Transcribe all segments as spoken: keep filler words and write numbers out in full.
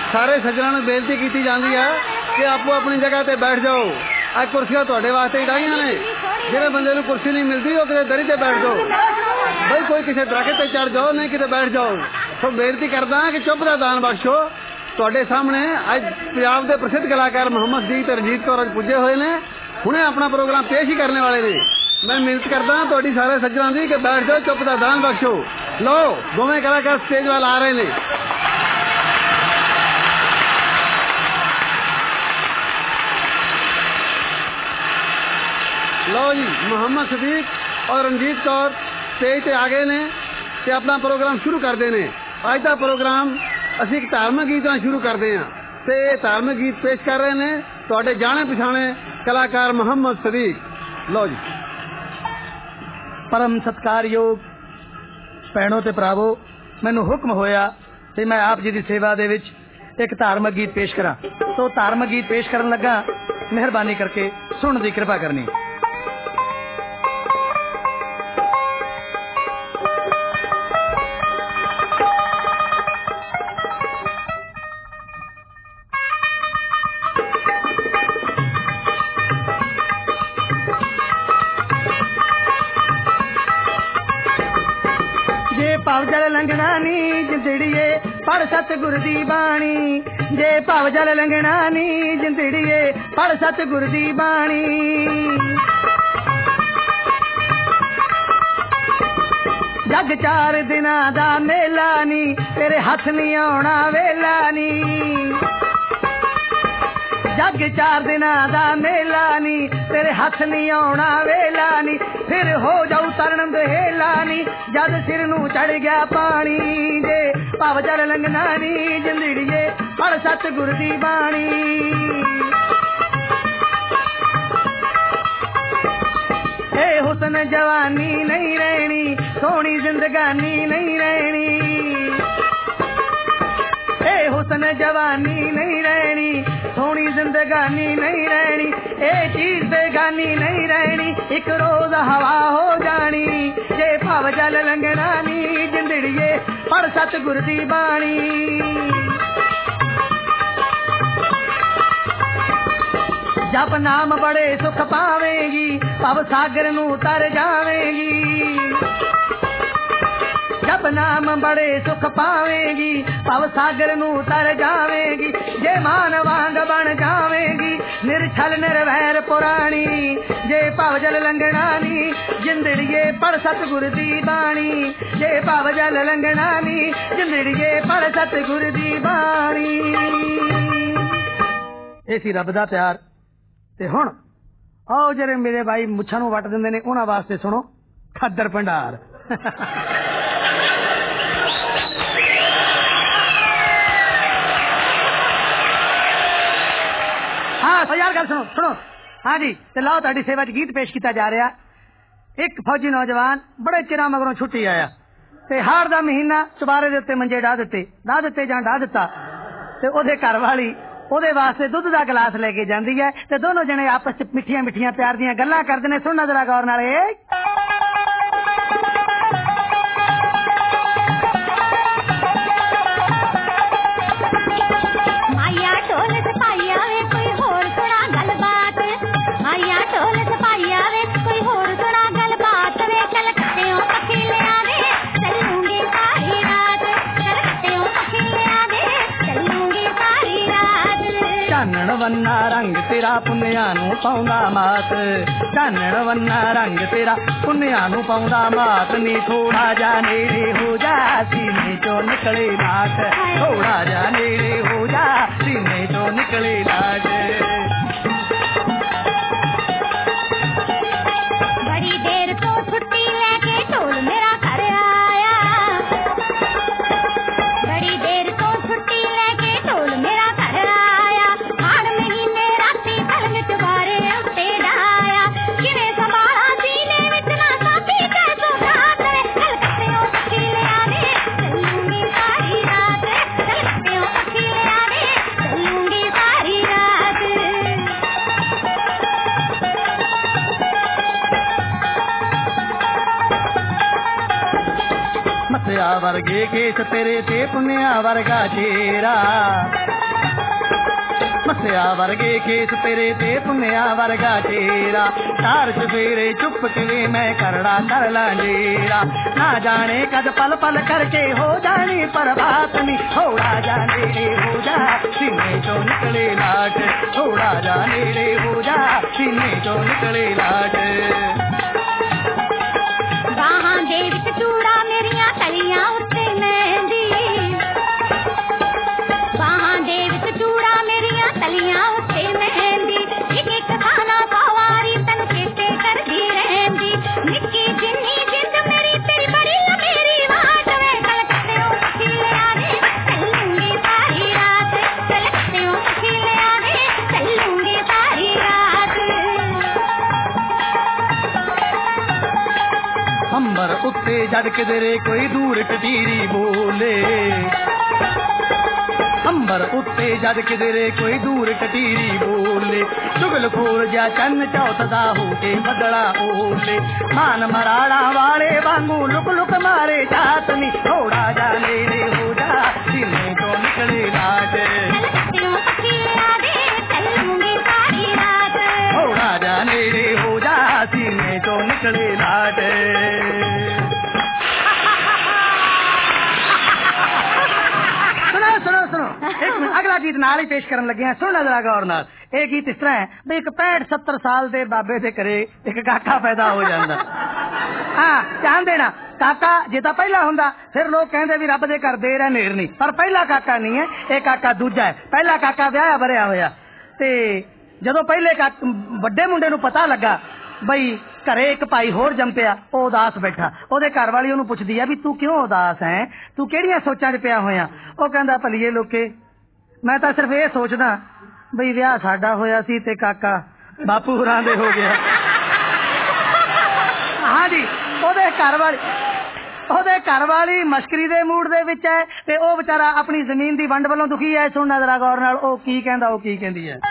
सारे सज्जनों ने बेनती की जाती है कि आपो अपनी जगह ते बैठ जाओ। आ कुर्सियां तुहाडे वास्ते डाइयां ने, जिहड़े बंदे नूं कुर्सी नहीं मिलती वो किते दरी ते बैठ जाओ भाई, कोई किसी दरख्त ते चढ़ जाओ, नहीं किते बैठ जाओ। तो बेनती करदा कि चुप दा दान बख्शो। तुहाडे सामने अज पंजाब दे प्रसिद्ध कलाकार मोहम्मद सदीक ते रंजीत कौर अज पुजे हुए ने, हुणे अपना प्रोग्राम पेश ही करने वाले ने। मैं मिन्नत करदा तुहाडी सारे सज्जनां दी कि बैठ जाओ, चुप दा दान बख्शो। लो दोवें कलाकार स्टेज वाल आ रहे ने। लो जी, मोहम्मद सदीक और रंजीत कौर स्टेज ते आ गए ने ते अपना प्रोग्राम शुरू करते ने। अज दा प्रोग्राम असीं एक धार्मिक गीत नाल शुरू करते हैं ते धार्मिक गीत पेश कर रहे ने तुहाडे जाने पछाणे कलाकार मोहम्मद सदीक। लो जी। परम सत्कारयोग भैणों ते भरावो, मैनूं हुक्म होया ते मैं आप जी की सेवा दे विच एक धार्मिक गीत पेश करा। तो धार्मिक गीत पेश करन लगा, मेहरबानी करके सुन दी कृपा करनी। भाव जल लंघना नी जिंदड़िए पढ़ सतगुर दी बाणी, जे भाव जल लंघना नी जिंदड़िए पढ़ सतगुर दी बाणी। जग चार दिना दा मेला नी, तेरे हथ नहीं आना वेला नी। जग चार दिना दा मेला नी, तेरे हथ नहीं आना वेला नी। फिर हो जाऊ तरन दहेला नी, जद सिर नू चढ़ गया पानी। जे भाव जल लंघना नी जिंदड़िए पढ़ सतगुर दी बाणी। ए हुस्न जवानी नहीं रहनी, सोहनी जिंदगानी नहीं रहनी। ए हुस्न जवानी नहीं रहनी, सोहनी जिंदगानी नहीं रहनी। ए चीज बेगानी नहीं रहनी, एक रोज हवा हो जानी। जे भाव जल लंघना नी जिंदड़िए पढ़ सतगुर दी बाणी। जप नाम बड़े सुख पावेगी, भव सागर नू तर जावेगी। जप नाम बड़े सुख पावेगी, भव सागर नू तर जावेगी। जे मान वांग बन जावेगी, निर्छल निर्वैर पुरानी। जे भाव जल लंघना नी जिंदड़िए पढ़ सतगुर दी बाणी। जे भाव जल लंघना नी जिंदड़िए पढ़ सतगुर दी बाणी। ये सी रब दा प्यार। ते हुण आओ जरे मेरे भाई मुच्छां नू वट दिंदे ने, उन्हां वास्ते सुनो खद्दर भंडार। हाँ यार गल सुनो सुनो। हाँ जी, ते लाओ तुहाडी सेवा च गीत पेश किया जा रहा। एक फौजी नौजवान बड़े चिरां मगरों छुट्टी आया ते हाड़ दा महीना चुबारे दे उत्ते मंजे डा दिते डा दिते जां डा दिता ते ओदे घर वाली ओदे वास्ते दुध दा गिलास लेके जांदी है ते दोनों जने आपस च मिठियां मिठियां प्यार दियां गल्लां करदे ने। सुनना जरा गौर नाल। आया ढोल सपाई आवे कोई होर सुना गलबात। आया ढोल सपाई आवे कोई होर सुना गलबात। वे कलकत्तेओं पखी ले आवे चलूंगी सारी रात। कलकत्तेओं पखी ले आवे चलूंगी सारी रात। चानण वन्ना रंग तेरा पुन्निया नू पाउंदा मात। चानण वन्ना रंग तेरा पुन्निया नू पाउंदा मात। नी थोड़ा जा नेड़े हो जा सीने चो निकले नाक। थोड़ा जा नेड़े हो जा सीने चो निकले नाक। बड़ी देर तो छुट्टी लेके ढोल मेरा घर आया। बड़ी देर तो छुट्टी लेके ढोल मेरा घर आया। हाड़ महीने राती पलंग चुबारे उत्ते डाया। किवें संभाला सीने विच ना साथी कैसो रात। कलकत्तेओं पखी ले आवे चलूंगी सारी रात। कलकत्तेओं पखी ले आवे चलूंगी सारी रात। मत्या वर्गे केस तेरे ते पुन्निया वर्गा चेहरा। ਮੱਸਿਆ ਵਰਗੇ ਖੇਸ ਤੇਰੇ ਤੇ ਪੁੰਨਿਆ ਵਰਗਾ ਚੇਰਾ ਚਾਰ ਚਫੇਰੇ ਚੁੱਪ ਕਿਵੇਂ ਮੈਂ ਕਰੜਾ ਕਰ ਲਾਂਜੇਰਾ ਨਾ ਜਾਣੇ ਕਦ ਪਲ ਪਲ ਕਰਕੇ ਹੋ ਜਾਣੀ ਪ੍ਰਭਾਤ ਨੀ ਥੋੜਾ ਜਾ ਨੇੜੇ ਹੋ ਜਾ ਸੀਨੇ ਚੋਂ ਨਿਕਲੇ ਲਾਟ ਥੋੜਾ ਜਾ ਨੇੜੇ ਹੋ ਜਾ ਸੀਨੇ ਚੋਂ ਨਿਕਲੇ ਲਾਟ ਬਾਹਾਂ ਦੇ ਵਿੱਚ ਚੂੜਾ ਮੇਰੀਆਂ ਤਲੀਆਂ ਉੱਤੇ ਮਹਿੰਦੀ ਬਾਹਾਂ ਦੇ ਵਿੱਚ ਚੂੜਾ ਮੇਰੀਆਂ ਤਲੀਆਂ ਉੱਤੇ ਮਹਿੰਦੀ ਇੱਕ ਇੱਕ ਖਾਣਾ ਸਵਾਰੀ ਤਨ ਚੇਤੇ ਕਰਦੀ ਰਹਿੰਦੀ ਨਿੱਕੀ ਜਿੰਨੀ ਜਿੰਦ ਮੇਰੀ ਤੇਰੀ ਬੜੀ ਆ ਮੇਰੀ ਬਾਤ ਵੇ ਕਲਕੱਤਿਓਂ ਖਿਲਿਆ ਦੇ ਚੱਲੂੰਗੀ ਸਾਰੀ ਰਾਤ ਕਲਕੱਤਿਓਂ ਖਿਲਿਆ ਦੇ ਚੱਲੂੰਗੀ ਸਾਰੀ ਰਾਤ ਅੰਬਰ ਉੱਤੇ ਜਦ ਕਿਧਰੇ ਕੋਈ ਦੂਰ ਕਟੀਰੀ ਬੋਲੇ ਅੰਬਰ ਉੱਤੇ ਜਦ ਕਿਧਰੇ ਕੋਈ ਦੂਰ ਕਟੀਰੀ ਬੋਲੇ ਚੁਗਲਖੋਰ ਜਿਹਾ ਚੰਨ ਚੌਥਦਾ ਹੋ ਕੇ ਬੱਦਲਾ ਓਲੇ ਮਾਨ ਮਰਾੜਾ ਵਾਲੇ ਵਾਂਗੂ ਲੁਕ ਲੁਕ ਮਾਰੇ ਜਾਤ ਨੀ ਥੋੜਾ ਜਾ ਨੇੜੇ ਹੋ ਜਾ ਸੀਨੇ ਤੋਂ ਨਿਕਲੇ ਲਾਟ ਕਲਕੱਤਿਓਂ ਖਿਲਿਆ ਦੇ ਚੱਲੂੰਗੀ ਸਾਰੀ ਰਾਤ ਥੋੜਾ ਜਾ ਨੇੜੇ ਹੋ ਜਾ ਸੀਨੇ ਤੋਂ ਨਿਕਲੇ ਲਾਟ ਸੁਣੋ ਸੁਣੋ ਇੱਕ ਮਿੰਟ ਅਗਲਾ ਗੀਤ ਨਾਲ ਹੀ ਪੇਸ਼ ਕਰਨ ਲੱਗੇ ਹਾਂ ਸੁਣਨਾ ਜਰਾ ਗੌਰ ਨਾਲ ਇਹ ਗੀਤ ਇਸ ਤਰ੍ਹਾਂ ਹੈ ਵੀ ਇੱਕ ਪੈਂਹਠ ਸੱਤਰ ਸਾਲ ਦੇ ਬਾਬੇ ਦੇ ਘਰੇ ਇੱਕ ਕਾਕਾ ਪੈਦਾ ਹੋ ਜਾਂਦਾ ਹਾਂ ਧਿਆਨ ਦੇਣਾ ਕਾਕਾ ਜੇ ਤਾਂ ਪਹਿਲਾ ਹੁੰਦਾ ਫਿਰ ਲੋਕ ਕਹਿੰਦੇ ਵੀ ਰੱਬ ਦੇ ਘਰ ਦੇਰ ਹੈ ਨੇਰ ਨਹੀਂ ਪਰ ਪਹਿਲਾ ਕਾਕਾ ਨਹੀਂ ਹੈ ਇਹ ਕਾਕਾ ਦੂਜਾ ਹੈ ਪਹਿਲਾ ਕਾਕਾ ਵਿਆਹਿਆ ਵਰਿਆ ਹੋਇਆ ਤੇ ਜਦੋਂ ਪਹਿਲੇ ਵੱਡੇ ਮੁੰਡੇ ਨੂੰ ਪਤਾ ਲੱਗਾ ਬਈ ਘਰੇ ਇੱਕ ਭਾਈ ਹੋਰ ਜੰਮ ਪਿਆ ਉਹ ਉਦਾਸ ਬੈਠਾ ਉਹਦੇ ਘਰ ਵਾਲੀ ਉਹਨੂੰ ਪੁੱਛਦੀ ਆ ਵੀ ਤੂੰ ਕਿਉਂ ਉਦਾਸ ਹੈ ਤੂੰ ਕਿਹੜੀਆਂ ਸੋਚਾਂ 'ਚ ਪਿਆ ਹੋਇਆ ਉਹ ਕਹਿੰਦਾ ਭਲੀਏ ਲੋਕੇ ਮੈਂ ਤਾਂ ਸਿਰਫ ਇਹ ਸੋਚਦਾ ਬਈ ਵਿਆਹ ਸਾਡਾ ਹੋਇਆ ਸੀ ਤੇ ਕਾਕਾ ਬਾਪੂ ਹੋਰਾਂ ਦੇ ਹੋ ਗਿਆ ਹਾਂਜੀ ਉਹਦੇ ਘਰ ਵਾਲੀ ਉਹਦੇ ਘਰ ਵਾਲੀ ਮਸ਼ਕਰੀ ਦੇ ਮੂਡ ਦੇ ਵਿੱਚ ਹੈ ਤੇ ਉਹ ਵਿਚਾਰਾ ਆਪਣੀ ਜ਼ਮੀਨ ਦੀ ਵੰਡ ਵੱਲੋਂ ਦੁਖੀ ਹੈ ਸੁਣਨਾ ਜਰਾ ਗੌਰ ਨਾਲ ਉਹ ਕੀ ਕਹਿੰਦਾ ਉਹ ਕੀ ਕਹਿੰਦੀ ਹੈ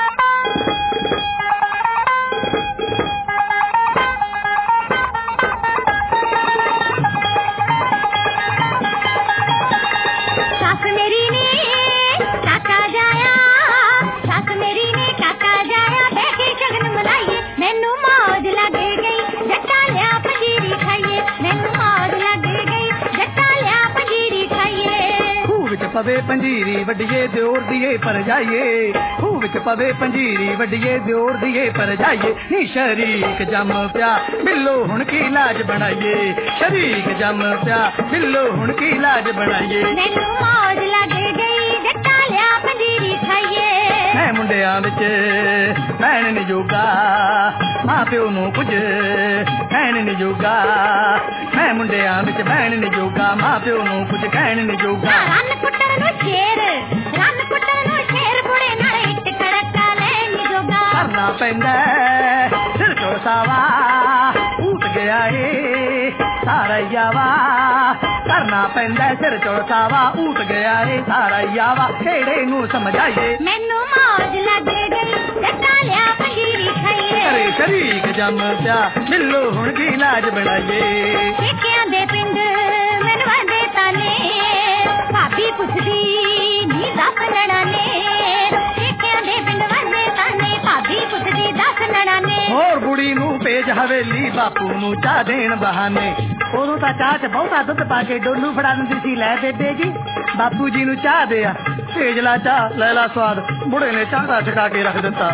ਪਵੇ ਪੰਜੀਰੀ ਵੱਡੀਏ ਦਿਓਰ ਦੀਏ ਪਰ ਜਾਈਏ ਖੂਹ ਵਿੱਚ ਪਵੇ ਪੰਜੀਰੀ ਵੱਡੀਏ ਦਿਓਰ ਦੀਏ ਪਰ ਜਾਈਏ ਨੀ ਸ਼ਰੀਕ ਜੰਮ ਪਿਆ ਬਿੱਲੋ ਹੁਣ ਕੀ ਲਾਜ ਬਣਾਈਏ ਸ਼ਰੀਕ ਜੰਮ ਪਿਆ ਬਿੱਲੋ ਹੁਣ ਕੀ ਲਾਜ ਬਣਾਈਏ ਮੈਨੂੰ ਮੌਜ ਲੱਗ ਗਈ ਜੱਟਾ ਲਿਆ ਪੰਜੀਰੀ ਖਾਈਏ ਮੈਂ ਮੁੰਡਿਆਂ ਵਿੱਚ ਭੈਣ ਨੀ ਜੋਗਾ ਮਾਂ ਪਿਓ ਨੂੰ ਕੁਝ ਕਹਿਣ ਨੀ ਜੋਗਾ ਮੈਂ ਮੁੰਡਿਆਂ ਵਿੱਚ ਭੈਣ ਨੀ ਜੋਗਾ ਮਾਂ ਪਿਓ ਨੂੰ ਕੁਝ ਕਹਿਣ ਨੀ ਜੋਗਾ ਰੰਨ ਕੁੱਟਣ ਨੂੰ ਸ਼ੇਰ ਰੰਨ ਕੁੱਟਣ ਨੂੰ ਸ਼ੇਰ ਬੁੜੇ ਨਾਲ ਇੱਟ ਕੜਕਾ ਲੈ ਨੀ ਜੋਗਾ ਕਰਨਾ ਪੈਂਦਾ ਸਿਰ ਚੋਸਾਵਾ ਉੱਠ ਗਿਆ ਏ ਸਾਰਾ ਯਾਵਾ ਕਰਨਾ ਪੈਂਦਾ ਸਿਰ ਚੋਸਾਵਾ ਉੱਠ ਗਿਆ ਏ ਸਾਰਾ ਯਾਵਾ ਕਿਹੜੇ ਨੂੰ ਸਮਝਾਈਏ ਮੈਨੂੰ ਮੌਜ ਲੱਗ ਗਈ ਜੱਟਾ ਲਿਆ ਪੰਜੀਰੀ ਖਾਈਏ ਅਰੇ ਸ਼ਰੀਕ ਜੰਮ ਪਿਆ ਮਿਲੋ ਹੁਣ ਕੀ ਲਾਜ ਬਣਾਈਏ ਪੇਕਿਆਂ ਦੇ ਪਿੰਡ ਮੈਨੂੰ ਵਾਦੇ ਤਾਨੇ ਭਾਬੀ ਪੁੱਛਦੀ ਨੀ ਦੱਸ ਨਣਾਨੇ ਪੇਕਿਆਂ ਦੇ ਪਿੰਡ ਵਾਦੇ ਤਾਨੇ ਭਾਬੀ ਪੁੱਛਦੀ ਦੱਸ ਨਣਾਨੇ ਹੋਰ ਬੁੜੀ ਨੂੰ ਭੇਜ ਹਵੇਲੀ ਬਾਪੂ ਨੂੰ ਚਾਹ ਦੇਣ ਬਹਾਨੇ ਉਦੋਂ ਤਾਂ ਚਾਹ 'ਚ ਬਹੁਤਾ ਦੁੱਧ ਪਾ ਕੇ ਡੋਲੂ ਫੜਾ ਦਿੰਦੀ ਸੀ ਲੈ ਬੇਬੇ ਜੀ ਬਾਪੂ ਜੀ ਨੂੰ ਚਾਹ ਦੇ ਆ ਭੇਜ ਲਾ ਚਾਹ ਲੈ ਲਾ ਸਵਾਦ ਬੁੜੇ ਨੇ ਚਾਹ ਦਾ ਛਕਾ ਕੇ ਰੱਖ ਦਿੱਤਾ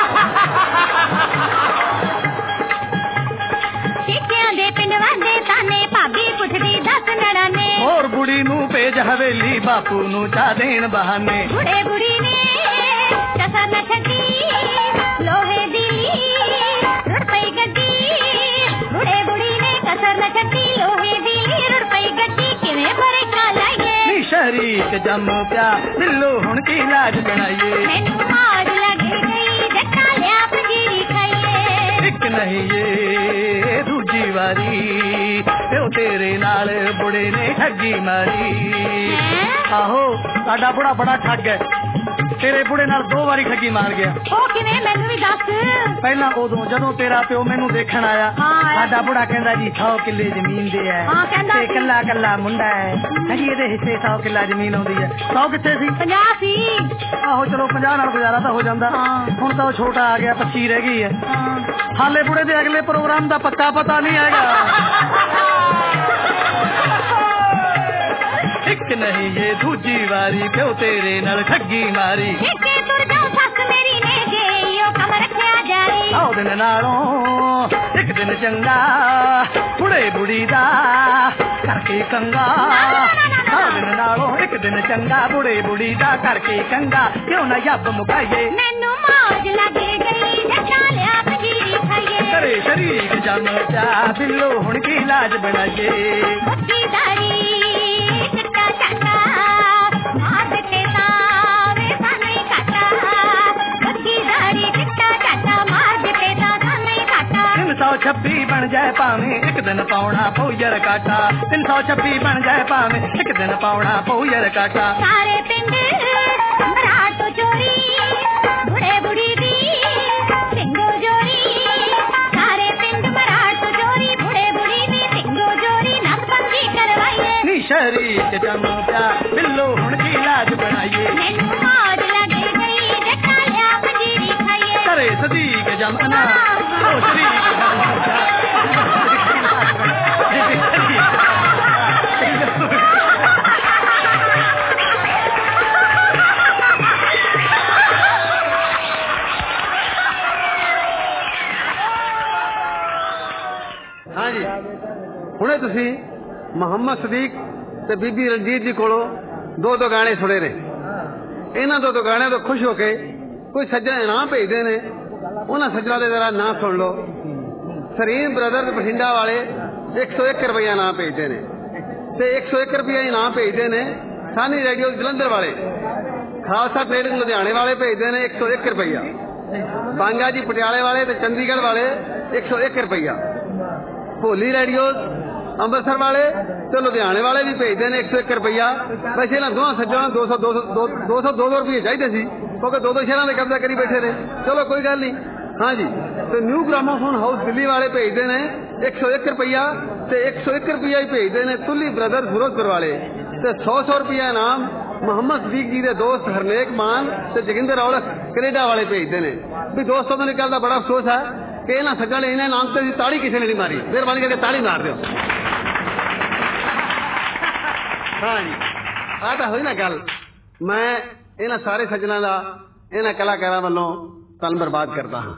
ਪੇਕਿਆਂ ਦੇ ਪਿੰਡ ਵਾਦੇ ਤਾਨੇ ਭਾਬੀ ਪੁੱਛਦੀ ਦੱਸ ਨਣਾਨੇ ਹੋਰ ਬੁੜੀ ਨੂੰ ਭੇਜ ਹਵੇਲੀ ਬਾਪੂ ਨੂੰ ਚਾਹ ਦੇਣ ਬਹਾਨੇ ਬੁੜੇ ਬੁੜੀ ਨੇ ਕਸਰ ਨਾ ਛੱਡੀ ਲੋਹੇ ਦੀ ਰੁੜ ਪਈ ਗੱਡੀ ਬੁੜੇ ਬੁੜੀ ਨੇ ਕਸਰ ਨਾ ਛੱਡੀ ਲੋਹੇ ਦੀ ਰੁੜ ਪਈ ਗੱਡੀ ਕਿਵੇਂ ਪਰੇਸ਼ਾ ਲਾਈਏ ਨੀ ਸ਼ਰੀਕ ਜੰਮ ਪਿਆ ਬਿੱਲੋ ਹੁਣ ਕੀ ਲਾਜ ਬਣਾਈਏ ਮੈਨੂੰ ਮੌਜ ਲੱਗ ਗਈ ਜੱਟਾ ਲਿਆ ਪੰਜੀਰੀ ਖਾਈਏ ਇੱਕ ਨਹੀਂ ਏ ਦੂਜੀ ਵਾਰੀ ਪਿਓ ਤੇਰੇ ਨਾਲ ਬੁੜੇ ਨੇ ਠੱਗੀ ਮਾਰੀ ਆਹੋ ਸਾਡਾ ਬੁੜਾ ਬੜਾ ਠੱਗ ਹੈ ਤੇਰੇ ਬੁੜੇ ਨਾਲ ਦੋ ਵਾਰੀ ਠੱਗੀ ਮਾਰ ਗਿਆ। ਉਹ ਕਿਵੇਂ ਮੈਨੂੰ ਵੀ ਦੱਸ। ਪਹਿਲਾਂ ਉਦੋਂ ਜਦੋਂ ਤੇਰਾ ਪਿਓ ਮੈਨੂੰ ਦੇਖਣ ਆਇਆ, ਸਾਡਾ ਬੁੜਾ ਕਹਿੰਦਾ ਜੀ ਸੌ ਕਿੱਲੇ ਜ਼ਮੀਨ ਦੇ ਹੈ ਤੇ ਕੱਲਾ ਕੱਲਾ ਮੁੰਡਾ ਹੈ, ਜੀ ਇਹਦੇ ਹਿੱਸੇ ਸੌ ਕਿੱਲਾ ਜ਼ਮੀਨ ਆਉਂਦੀ ਹੈ। ਸੌ ਕਿੱਥੇ ਸੀ? ਪੰਜਾਹ ਸੀ। ਆਹੋ ਚਲੋ ਪੰਜਾਹ ਨਾਲ ਗੁਜ਼ਾਰਾ ਤਾਂ ਹੋ ਜਾਂਦਾ। ਹੁਣ ਤਾਂ ਉਹ ਛੋਟਾ ਆ ਗਿਆ, ਪੱਚੀ ਰਹਿ ਗਈ ਹੈ। ਹਾਲੇ ਬੁੜੇ ਦੇ ਅਗਲੇ ਪ੍ਰੋਗਰਾਮ ਦਾ ਪੱਕਾ ਪਤਾ ਨਹੀਂ ਹੈਗਾ। ਇੱਕ ਨਹੀਂ ਇਹ ਦੂਜੀ ਵਾਰੀ ਪਿਓ ਤੇਰੇ ਨਾਲ ਠੱਗੀ ਮਾਰੀ। ਸੌ ਦਿਨ ਨਾਲੋਂ ਇੱਕ ਦਿਨ ਚੰਗਾ ਬੁੜੇ ਬੁੜੀ ਦਾ ਕਰਕੇ ਕੰਗਾ। ਸੌ ਦਿਨ ਨਾਲੋਂ ਇੱਕ ਦਿਨ ਚੰਗਾ ਬੁੜੇ ਬੁੜੀ ਦਾ ਕਰਕੇ ਕੰਗਾ। ਕਿਉਂ ਨਾ ਯੱਬ ਮੁਕਾਈਏ, ਮੈਨੂੰ ਮੌਜ ਲੱਗੇ ਗਈ ਜੱਟਾ ਲਿਆ ਪੰਜੀਰੀ ਖਾਈਏ। ਕਰੇ ਸ਼ਰੀਕ ਜਨ ਚਾ ਬਿੱਲੋ ਹੁਣ ਕੀ ਇਲਾਜ ਬਣਾਈਏ। ਬੱਤੀ ਦਾਰੀ ਚਿੱਟਾ ਚਾਟਾ ਮਾਰ ਦਿੱਤੇ ਤਾਂ ਵੇ ਸਾਨੂੰ ਕਾਟਾ। ਬੱਤੀ ਦਾਰੀ ਚਿੱਟਾ ਚਾਟਾ ਮਾਰ ਦਿੱਤੇ ਤਾਂ ਸਾਨੂੰ ਕਾਟਾ। ਤਿੰਨ ਸੌ ਛੱਬੀ ਬਣ ਜਾਏ ਭਾਵੇਂ ਇੱਕ ਦਿਨ ਪਾਉਣਾ ਪਊ ਯਰ ਕਾਟਾ। ਤਿੰਨ ਸੌ ਛੱਬੀ ਬਣ ਜਾਏ ਭਾਵੇਂ ਇੱਕ ਦਿਨ ਪਾਉਣਾ ਪਊ ਯਰ ਕਾਟਾ। ਸਾਰੇ ਪਿੰਡ ਮਰਾਠ ਤੋਂ ਚੋਰੀ ਬੁੜੇ ਬੁੜੀ ਦੀ ਸਿੰਘੋ ਜੋਰੀ। ਸਾਰੇ ਪਿੰਡ ਮਰਾਠ ਤੋਂ ਚੋਰੀ ਬੁੜੇ ਬੁੜੀ ਦੀ ਸਿੰਘੋ ਜੋਰੀ। ਨਾ ਪੰਜੀ ਕਰਵਾਈਏ ਨੀ ਸ਼ਰੀਕ ਜਨਮ ਪਿਆ ਬਿੱਲੋ ਹੁਣ ਕੀ ਇਲਾਜ ਬਣਾਈਏ। ਮੈਨੂੰ ਮੌਜ ਲੱਗ ਗਈ ਜੱਟਾ ਲਿਆ ਪੰਜੀਰੀ ਖਾਈਏ। ਕਰੇ ਸਦੀਕ ਜਮਨਾ ਉਹ ਸ਼ਰੀਕ हाँ जी हुणे तुसी मोहम्मद सदीक ते बीबी रंजीत जी कोलों दो दो गाने सुने ने। इन्हां दो दो गाने तो खुश होके कोई सज्जन इनाम भेजते ने, उन्हां सज्जना दे जरा नाम सुन लो। सरीन ब्रदर्स बठिंडा वाले एक सौ एक रुपया इनाम भेजते ने ते एक सौ एक रुपया इनाम भेजते ने। सानी रेडियो जलंधर वाले, खालसा ट्रेडिंग लुधियाने वाले भेजते ने एक सौ एक रुपया। बांगा जी पटियाले वाले ते चंडीगढ़ वाले एक सौ एक रुपया। भोली रेडियो ਅੰਮ੍ਰਿਤਸਰ ਵਾਲੇ ਤੇ ਲੁਧਿਆਣੇ ਵਾਲੇ ਵੀ ਭੇਜਦੇ ਨੇ ਇੱਕ ਸੌ ਇੱਕ ਰੁਪਇਆ। ਵੈਸੇ ਇਹਨਾਂ ਦੋਹਾਂ ਸੱਜਣਾਂ ਦੋ ਸੌ ਦੋ ਸੌ ਦੋ ਸੌ ਦੋ ਸੌ ਰੁਪਏ ਚਾਹੀਦੇ ਸੀ ਕਿਉਂਕਿ ਦੋ ਦੋ ਸ਼ਹਿਰਾਂ ਦੇ ਕਬਜ਼ਾ ਕਰੀ ਬੈਠੇ ਨੇ। ਚਲੋ ਕੋਈ ਗੱਲ ਨਹੀਂ। हाँ जी ਤੇ ਨਿਊ ਗ੍ਰਾਮੋਫੋਨ ਹਾਊਸ ਦਿੱਲੀ ਵਾਲੇ ਭੇਜਦੇ ਨੇ ਇੱਕ ਸੌ ਇੱਕ ਰੁਪਇਆ ਤੇ ਇੱਕ ਸੌ ਇੱਕ ਰੁਪਇਆ ਹੀ ਭੇਜਦੇ ਨੇ ਤੁਲੀ ਬ੍ਰਦਰਸ ਫਿਰੋਜ਼ਪੁਰ ਵਾਲੇ ਤੇ ਸੌ ਸੌ ਰੁਪਇਆ ਇਨਾਮ ਮੁਹੰਮਦ ਸਦੀਕ ਜੀ ਦੇ ਦੋਸਤ ਹਰਨੇਕ ਮਾਨ ਤੇ ਜੋਗਿੰਦਰ ਔਲਖ ਕੈਨੇਡਾ ਵਾਲੇ ਭੇਜਦੇ ਨੇ। ਵੀ ਦੋਸਤों ਦਾ ਨਿਕਲਦਾ ਬੜਾ ਅਫਸੋਸ ਹੈ ਕਿ ਇਹਨਾਂ ਸੱਜਣਾਂ ਨੇ ਇਹਨਾਂ ਨਾਮ ਤੇ ਤਾੜੀ ਕਿਸੇ ਨੇ ਨਹੀਂ ਮਾਰੀ। ਮਿਹਰਬਾਨੀ ਕਰਕੇ ਤਾੜੀ ਮਾਰ ਦਿਓ। हाँ जी आ तो हुई ना गल। मैं इन्हां सारे सज्जनां दा इन्हां कलाकारां वालों तन बर्बाद करता हाँ।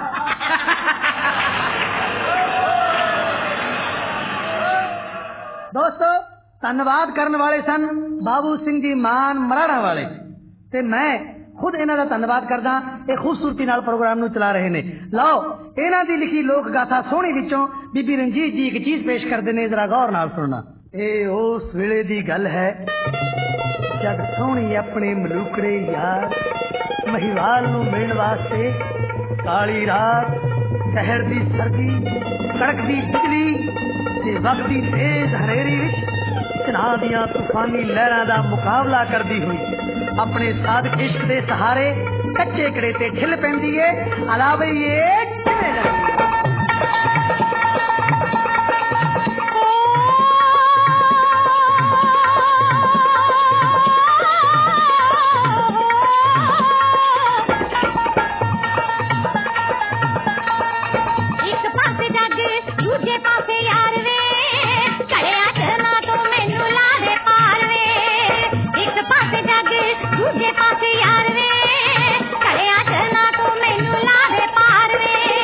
दोस्तों धन्यवाद करने वाले सन बाबू सिंह जी मान मराड़ा वाले ते मैं खुद इन्हां दा धन्यवाद करदा। ये खूबसूरती नाल प्रोग्राम नूं चला रहे ने। लाओ इन्हां दी लिखी लोक गाथा सोहणी विचों बीबी रंजीत जी एक चीज पेश करदे ने, जरा गौर नाल सुनना। ਇਹ ਉਸ ਵੇਲੇ ਦੀ ਗੱਲ ਹੈ ਜਦ ਸੋਹਣੀ ਆਪਣੇ ਮਲੂਕੜੇ ਯਾਰ ਮਹੀਵਾਲ ਨੂੰ ਮਿਲਣ ਵਾਸਤੇ ਕਾਲੀ ਰਾਤ ਸ਼ਹਿਰ ਦੀ ਸਰਦੀ ਕੜਕਦੀ ਬਿਜਲੀ ਤੇ ਵਗਦੀ ਤੇਜ਼ ਹਨੇਰੀ ਵਿੱਚ ਚਨਾਹ ਦੀਆਂ ਤੂਫਾਨੀ ਲਹਿਰਾਂ ਦਾ ਮੁਕਾਬਲਾ ਕਰਦੀ ਹੋਈ ਆਪਣੇ ਸਾਦਕ ਇਸ਼ਕ ਦੇ ਸਹਾਰੇ ਕੱਚੇ ਕੜੇ ਤੇ ਠਿੱਲ ਪੈਂਦੀ ਏ। ਅਲਾਵੇ ਇਹ ਕਿਵੇਂ ਲੱਗਦੀ ਦੂਜੇ ਪਾਸੇ ਯਾਰ ਵੇ ਕੜਿਆ ਚਰਨਾ ਤੂੰ ਮੈਨੂੰ ਲਾਵੇ ਪਾਰ ਵੇ।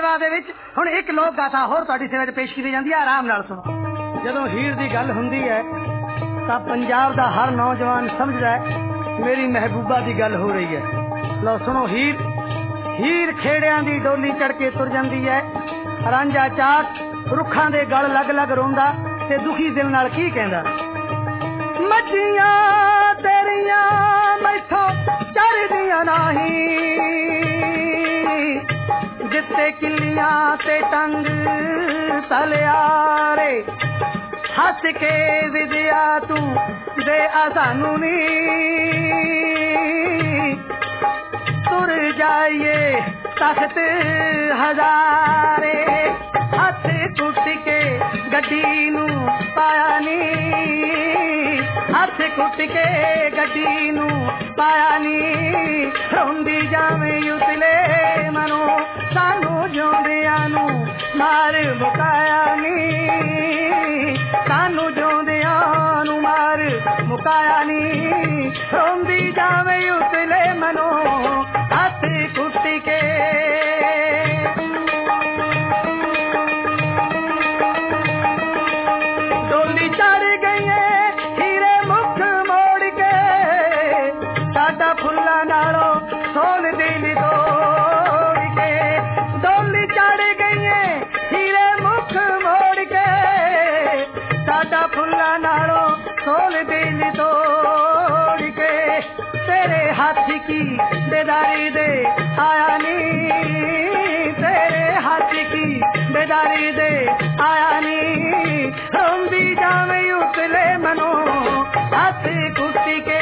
ਜਗ੍ਹਾ ਦੇ ਵਿੱਚ ਹੁਣ ਇੱਕ ਲੋਕ ਗਾਥਾ ਹੋਰ ਤੁਹਾਡੀ ਸੇਵਾ 'ਚ ਪੇਸ਼ ਕੀਤੀ ਜਾਂਦੀ ਹੈ, ਆਰਾਮ ਨਾਲ ਸੁਣੋ। ਜਦੋਂ ਹੀਰ ਦੀ ਗੱਲ ਹੁੰਦੀ ਹੈ ਤਾਂ ਪੰਜਾਬ ਦਾ ਹਰ ਨੌਜਵਾਨ ਸਮਝਦਾ ਹੈ ਮੇਰੀ ਮਹਿਬੂਬਾ ਦੀ ਗੱਲ ਹੋ ਰਹੀ ਹੈ। ਲਓ ਸੁਣੋ। ਹੀਰ ਹੀਰ ਖੇੜਿਆਂ ਦੀ ਡੋਲੀ ਚੜ ਕੇ ਤੁਰ ਜਾਂਦੀ ਹੈ, ਰਾਂਝਾ ਚਾਕ ਰੁੱਖਾਂ ਦੇ ਗਲ ਲੱਗ ਲੱਗ ਰੋਂਦਾ ਤੇ ਦੁਖੀ ਦਿਲ ਨਾਲ ਕੀ ਕਹਿੰਦਾ, ਮੱਝੀਆਂ ਤੇਰੀਆਂ ਮੈਥੋਂ ਚਰਦੀਆਂ ਨਹੀਂ, ਜਿੱਤੇ ਕਿੱਲੀਆਂ ਤੇ ਟੰਗ ਤਲਿਆਰੇ, ਹੱਸ ਕੇ ਵਿਦਿਆ ਤੂੰ ਦੇ ਆ ਸਾਨੂੰ ਨੀ, ਤੁਰ ਜਾਈਏ ਤਖਤ ਹਜ਼ਾਰੇ, ਹੱਥ ਕੁੱਟ ਕੇ ਗੱਡੀ ਨੂੰ ਪਾਇਆ ਨੀ, ਹੱਥ ਕੁੱਟ ਕੇ ਗੱਡੀ ਨੂੰ ਪਾਇਆ ਨੀ, ਰੋਂਦੀ ਜਾਵੇਂ ਉਤਲੇ ਮਨੋਂ ਸਾਨੂੰ ਜਿਉਂਦਿਆਂ ਨੂੰ ਮਾਰ ਮੁਕਾਇਆ ਨੀ, ਸਾਨੂੰ ਜਿਉਂਦਿਆਂ ਨੂੰ ਮਾਰ ਮੁਕਾਇਆ ਨੀ, ਰੋਂਦੀ ਜਾਵੇਂ ਉਤਲੇ ਮਨੋਂ ਹੱਥ ਕੁੱਟ ਕੇ। ਡੋਲੀ ਚੜ ਗਈਏ ਹੀਰੇ ਮੁਖ ਮੋੜ ਕੇ, ਸਾਡਾ ਫੁੱਲਾਂ ਨਾਲੋਂ ਸੋਨ ਦਿਲ ਤੋੜ ਕੇ, ਡੋਲੀ ਚੜ ਗਈਏ ਹੀਰੇ ਮੁਖ ਮੋੜ ਕੇ, ਸਾਡਾ ਫੁੱਲਾਂ ਨਾਲੋਂ ਸੋਨ ਦਿਲ ਤੋੜ ਕੇ, ਤੇਰੇ ਹੱਥ ਕੀ ਬੇਦਾਰੀ ਦੇ ਆਇਆ ਨੀ, ਤੇਰੇ ਹੱਥ ਕੀ ਬੇਦਾਰੀ ਦੇ ਆਇਆ ਨੀ, ਰੋਂਦੀ ਜਾਵੇਂ ਉਤਲੇ ਮਨੋਂ ਹੱਥ ਕੁੱਟ ਕੇ।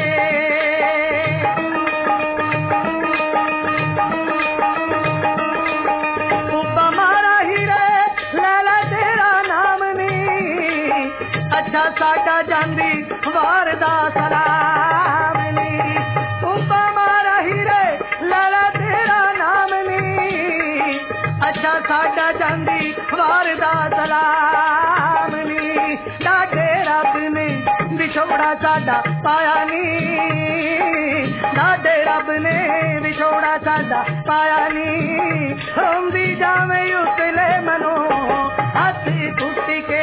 ਉੱਪਾ ਮਾਰਾ ਹੀਰੇ ਲੈਲਾ ਤੇਰਾ ਨਾਮ ਨੀ, ਅੱਛਾ ਸਾਡਾ ਜਾਂਦੀ ਵਾਰ ਦਾ ਸਲਾਮ ਨੀ, ਉੱਪਾ ਮਾਰਾ ਹੀਰੇ ਲੈਲਾ ਤੇਰਾ ਨਾਮ ਨੀ, ਅੱਛਾ ਸਾਡਾ ਜਾਂਦੀ ਵਾਰ ਦਾ ਸਲਾਮ ਨੀ, ਡਾਢੇ ਰੱਬ ਨੇ ਵਿਛੋੜਾ ਸਾਡਾ ਪਾਇਆ ਨੀ, ਡਾਢੇ ਰੱਬ ਨੇ ਵਿਛੋੜਾ ਸਾਡਾ ਪਾਇਆ ਨੀ, ਰੋਂਦੀ ਜਾਵੇਂ ਉਤਲੇ ਮਨੋਂ ਹੱਥ ਕੁੱਟ ਕੇ।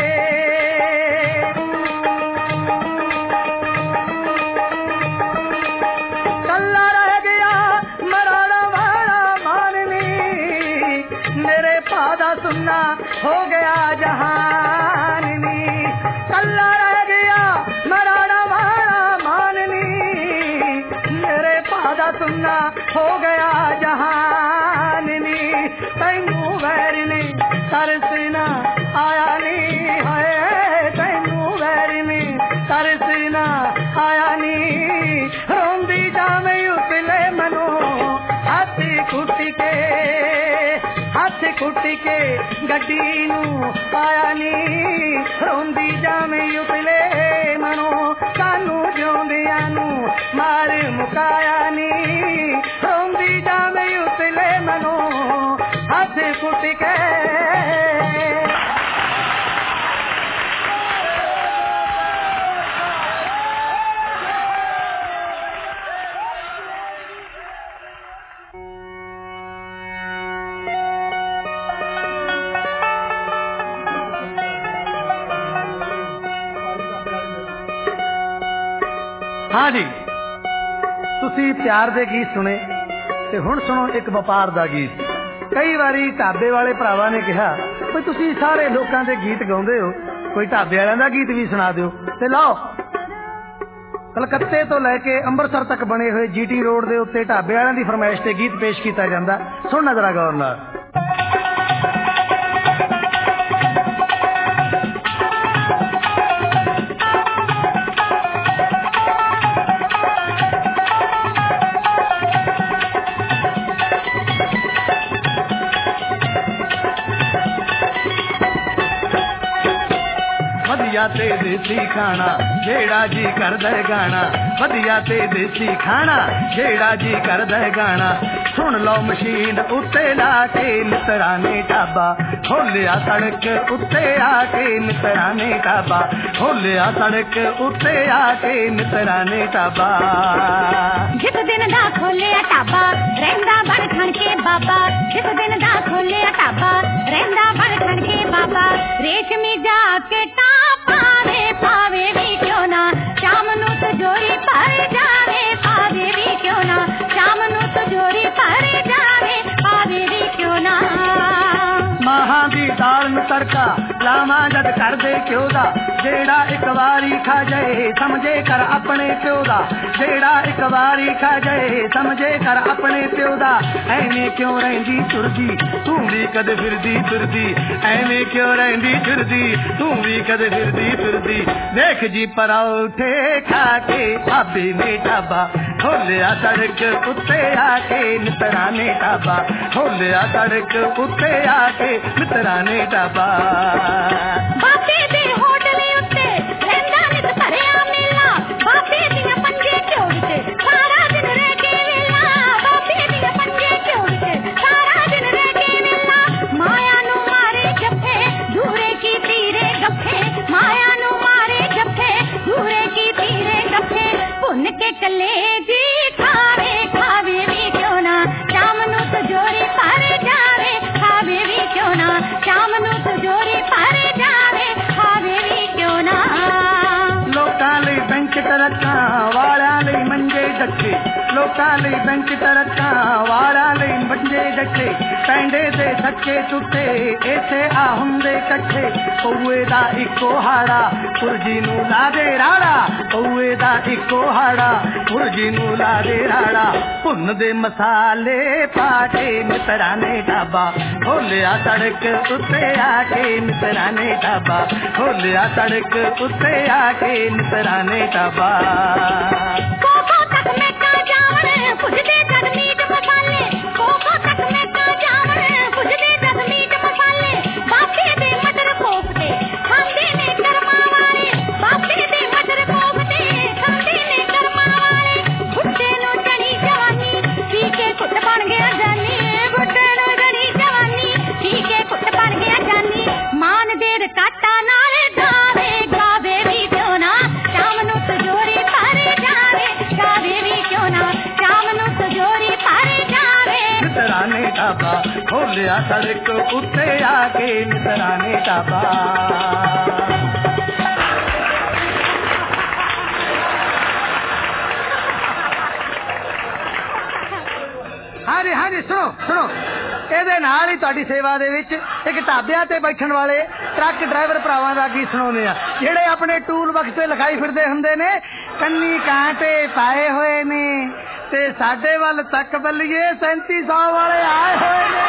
ਕੱਲਾ ਰਹਿ ਗਿਆ ਮਰਾੜਾ ਵਾਲਾ ਮਾਨ ਨੀ, ਮੇਰੇ ਭਾ ਦਾ ਸੁੰਨਾ ਹੋ ਗਿਆ ਜਹਾਨ ਨੀ, ਕੱਲਾ ਰਹਿ ਗਿਆ ਮਰਾੜਾ ਵਾਲਾ ਮਾਨ ਨੀ, ਮੇਰੇ ਭਾ ਦਾ ਸੁੰਨਾ ਹੋ ਗਿਆ ਜਹਾਨ ਨੀ, ਤੈਨੂੰ ਵੈਰ ਨੇ ਤਰਸ ਨਾ ਆਇਆ ਨੀ, ਹੋਏ ਤੈਨੂੰ ਵੈਰ ਨੇ ਤਰਸ ਨਾ ਆਇਆ ਨੀ, ਰੋਂਦੀ ਜਾਵੇਂ ਉਤਲੇ ਮਨੋਂ ਹੱਥ ਕੁੱਟ ਕੇ, ਹੱਥ ਕੁੱਟ ਕੇ ਗੱਡੀ ਨੂੰ ਪਾਇਆ ਨੀ, ਰੋਂਦੀ ਜਾਵੇਂ ਉਤਲੇ ਮਨੋਂ ਸਾਨੂੰ ਜਿਉਂਦਿਆਂ ਨੂੰ ਮਾਰ ਮੁਕਾਇਆ ਨੀ, ਰੋਂਦੀ ਜਾਵੇਂ ਉਤਲੇ ਮਨੋਂ ਹੱਥ ਕੁੱਟ ਕੇ। हाँ जी, ਤੁਸੀਂ ਪਿਆਰ ਦੇ ਗੀਤ ਸੁਣੇ ਤੇ ਹੁਣ ਸੁਣੋ ਇੱਕ ਵਪਾਰ ਦਾ ਗੀਤ। ਕਈ ਵਾਰੀ ਢਾਬੇ ਵਾਲੇ ਭਰਾਵਾਂ ਨੇ ਕਿਹਾ ਵੀ ਤੁਸੀਂ ਸਾਰੇ ਲੋਕਾਂ ਦੇ ਗੀਤ ਗਾਉਂਦੇ ਹੋ, ਕੋਈ ਢਾਬੇ ਵਾਲਿਆਂ ਦਾ ਗੀਤ ਵੀ ਸੁਣਾ ਦਿਓ। ਤੇ ਲਓ, ਕਲਕੱਤੇ ਤੋਂ ਲੈ ਕੇ ਅੰਮ੍ਰਿਤਸਰ ਤੱਕ ਬਣੇ ਹੋਏ ਜੀਟੀ ਰੋਡ ਦੇ ਉੱਤੇ ਢਾਬੇ ਵਾਲਿਆਂ ਦੀ ਫਰਮਾਇਸ਼ ਤੇ ਗੀਤ ਪੇਸ਼ ਕੀਤਾ ਜਾਂਦਾ। ਸੁਣਨਾ ਜਰਾ ਗੌਰ ਨਾਲ। ਵਧੀਆ ਤੇ ਦੇਸੀ ਖਾਣਾ ਜਿਹੜਾ ਜੀ ਕਰਦਾ ਗਾਣਾ, ਵਧੀਆ ਤੇ ਦੇਸੀ ਖਾਣਾ ਜਿਹੜਾ ਜੀ ਕਰਦਾ ਗਾਣਾ, ਸੁਣ ਲਓ ਮਸ਼ੀਨ ਉੱਤੇ ਲਾ ਕੇ ਮਿੱਤਰਾਂ ਨੇ ਢਾਬਾ ਖੋਲਿਆ, ਸੜਕ ਉੱਤੇ ਆ ਕੇ ਮਿੱਤਰਾਂ ਨੇ ਢਾਬਾ ਖੋਲਿਆ, ਸੜਕ ਉੱਤੇ ਆ ਕੇ ਮਿੱਤਰਾਂ ਨੇ ਢਾਬਾ। ਜਿਸ ਦਿਨ ਦਾ ਖੋਲਿਆ ਢਾਬਾ ਰਹਿੰਦਾ ਬਣ ਖਣ ਕੇ ਬਾਬਾ, ਜਿਸ ਦਿਨ ਦਾ ਖੋਲਿਆ ਢਾਬਾ ਜਾਂਦਾ ਬਣ ਕੇ ਬਾਬਾ ਰੇਸ਼ਮੀ ਜਾਕਟ ਪਾਵੇ ਪਾਵੇ ਵੀ ਕਿਉਂ ਨਾ ਸ਼ਾਮ ਨੂੰ ਤਜੋਰੀ ਭਰ ਜਾਵੇ ਪਾਵੇ ਵੀ ਕਿਉਂ ਨਾ ਸ਼ਾਮ ਨੂੰ ਤਜੋਰੀ ਭਰ ਜਾਵੇ ਪਾਵੇ ਵੀ ਕਿਉਂ ਨਾ ਮਾਹਾਂ ਦੀ ਦਾਲ ਨੂੰ ਤੜਕਾ ਲਾਵਾਂ ਜਦ ਕਰਦੇ ਕਿਉਂ ਦਾ ਜਿਹੜਾ ਇੱਕ ਵਾਰੀ ਖਾ ਜਾਏ ਸਮਝੇ ਕਰ ਆਪਣੇ ਪਿਓ ਦਾ ਜਿਹੜਾ ਇੱਕ ਵਾਰੀ ਖਾ ਜਾਏ ਸਮਝੇ ਕਰ ਆਪਣੇ ਪਿਓ ਦਾ ਐਵੇਂ ਕਿਉਂ ਰਹਿੰਦੀ ਤੁਰਦੀ ਤੂੰ ਵੀ ਕਦੇ ਫਿਰਦੀ ਤੁਰਦੀ ਐਵੇਂ ਕਿਉਂ ਰਹਿੰਦੀ ਫਿਰਦੀ ਤੂੰ ਵੀ ਕਦੇ ਫਿਰਦੀ ਤੁਰਦੀ ਦੇਖ ਜੀ ਪਰੌਠੇ ਖਾ ਕੇ ਭਾਬੀ ਨੇ ਢਾਬਾ ਖੋਲਿਆ ਸੜਕ ਉੱਤੇ ਆ ਕੇ ਮਿੱਤਰਾਂ ਨੇ ਢਾਬਾ ਖੋਲਿਆ ਸੜਕ ਉੱਤੇ ਆ ਕੇ ਮਿੱਤਰਾਂ ਨੇ ਢਾਬਾ ਬਾਬੇ ਦੇ ਹੋਟਲ ਉੱਤੇ ਰਹਿੰਦਾ ਨਿਤ ਭਰਿਆ ਮੇਲਾ ਬਾਬੇ ਦੀਆਂ ਪੰਜੇ ਝੋਲ ਤੇ ਸਾਰਾ ਦਿਨ ਰਹਿ ਕੇ ਵੇਲਾ ਬਾਬੇ ਦੀਆਂ ਪੰਜੇ ਝੋਲ ਤੇ ਸਾਰਾ ਦਿਨ ਰਹਿ ਕੇ ਵੇਲਾ ਮਾਇਆ ਨੂੰ ਮਾਰੇ ਜੱਫੇ ਦੂਰੇ ਕੀ ਤੀਰੇ ਗੱਫੇ ਮਾਇਆ ਨੂੰ ਮਾਰੇ ਜੱਫੇ ਦੂਰੇ ਕੀ ਤੀਰੇ ਗੱਫੇ ਭੁੰਨ ਕੇ ਕਲੇਜੀ ਖਾਵੇ ਖਾਵੇ ਵੀ ਕਿਉਂ ਨਾ ਸ਼ਾਮ ਨੂੰ ਤਜੋਰੀ ਭਰ ਜਾਵੇ ਖਾਵੇ ਵੀ ਕਿਉਂ ਨਾ ਸ਼ਾਮ ਨੂੰ ਤਜੋਰੀ ਭਰ ਜਾਵੇ ਖਾਵੇ ਵੀ ਕਿਉਂ ਨਾ ਲੋਕਾਂ ਲਈ ਬੈਂਕ ਟਰੱਕਾਂ ਵਾਲਿਆਂ ਲਈ ਮੰਜੇ ਡੱਕੇ ਲੋਕਾਂ ਲਈ ਬੈਂਕ ਟਰੱਕਾਂ ਵਾਲਿਆਂ ਲਈ ਮੰਜੇ ਡੱਕੇ ਪੈਂਡੇ ਦੇ ਸੱਚੇ ਟੁੱਟੇ ਇੱਥੇ ਆ ਹੁੰਦੇ ਇਕੱਠੇ ਪਊਏ ਦਾ ਇੱਕੋ ਹਾੜਾ ਪੁਰਜੀ ਨੂੰ ਲਾ ਦੇ ਰਾੜਾ ਪਊਏ ਦਾ ਇੱਕੋ ਹਾੜਾ ਪੁਰਜੀ ਨੂੰ ਲਾ ਦੇ ਰਾੜਾ ਭੁੰਨ ਦੇ ਮਸਾਲੇ ਪਾ ਕੇ ਮਿੱਤਰਾਂ ਨੇ ਢਾਬਾ ਖੋਲਿਆ ਸੜਕ ਉੱਤੇ ਆ ਕੇ ਮਿੱਤਰਾਂ ਨੇ ਢਾਬਾ ਖੋਲਿਆ ਸੜਕ ਉੱਤੇ ਆ ਕੇ ਮਿੱਤਰਾਂ ਨੇ ਢਾਬਾ ਕੋਕੋ ਤੱਕ ਮੈਂ ਕਾ ਜਾਵਣ ਪੁੱਜਦੇ ਜਦ ਮੀਟ ਮਸਾਲੇ ਕੋਕੋ ਤੱਕ ਮੈਂ ਕਾ ਜਾਵਣ ਪੁੱਜਦੇ ਜਦ ਮੀਟ ਮਸਾਲੇ ਬਾਬੇ ਦੇ ਮਟਰ ਕੋਫਤੇ ਖਾਂਦੇ ਨੇ ਕਰਮਾਂ ਵਾਲੇ ਬਾਬੇ ਦੇ ਮਟਰ ਕੋਫਤੇ ਖਾਂਦੇ ਨੇ ਕਰਮਾਂ ਵਾਲੇ ਬੁੱਢੇ ਨੂੰ ਜਣੀ ਜਵਾਨੀ ਪੀ ਕੇ ਘੁੱਟ ਬਣ ਗਿਆ ਜਾਨੀ ਬੁੱਢੇ ਨੂੰ ਜਣੀ ਜਵਾਨੀ ਪੀ ਕੇ ਘੁੱਟ ਬਣ ਗਿਆ ਜਾਨੀ ਮਾਨ ਦੇ ਰਕਾਟਾ ਨਾਲ ਗਾਵੇ ਗਾਵੇ ਵੀ ਕਿਉਂ ਨਾ ਸ਼ਾਮ ਨੂੰ ਤਜੋਰੀ ਭਰ ਜਾਵੇ ਗਾਵੇ ਵੀ ਕਿਉਂ ਨਾ ਸ਼ਾਮ ਨੂੰ ਤਜੋਰੀ ਭਰ ਜਾਵੇ ਮਿੱਤਰਾਂ ਨੇ ਢਾਬਾ ਖੋਲਿਆ ਸੜਕ ਉੱਤੇ ਆ ਕੇ ਮਿੱਤਰਾਂ ਨੇ ਢਾਬਾ ਹਾਂਜੀ ਹਾਂਜੀ ਸੁਣੋ ਸੁਣੋ ਇਹਦੇ ਨਾਲ ਹੀ ਤੁਹਾਡੀ ਸੇਵਾ ਦੇ ਵਿੱਚ ਇੱਕ ਢਾਬਿਆਂ ਤੇ ਬੈਠਣ ਵਾਲੇ ਟਰੱਕ ਡਰਾਈਵਰ ਭਰਾਵਾਂ ਦਾ ਗੀਤ ਸੁਣਾਉਂਦੇ ਆ ਜਿਹੜੇ ਆਪਣੇ ਟੂਲ ਬਕਸ ਤੇ ਲਿਖਾਈ ਫਿਰਦੇ ਹੁੰਦੇ ਨੇ ਕੰਨੀ ਕਾਂਟੇ ਪਾਏ ਹੋਏ ਨੇ ਤੇ ਸਾਡੇ ਵੱਲ ਤੱਕ ਬੱਲੀਏ ਸੈਂਤੀ ਸੌ ਵਾਲੇ ਆਏ ਹੋਏ ਨੇ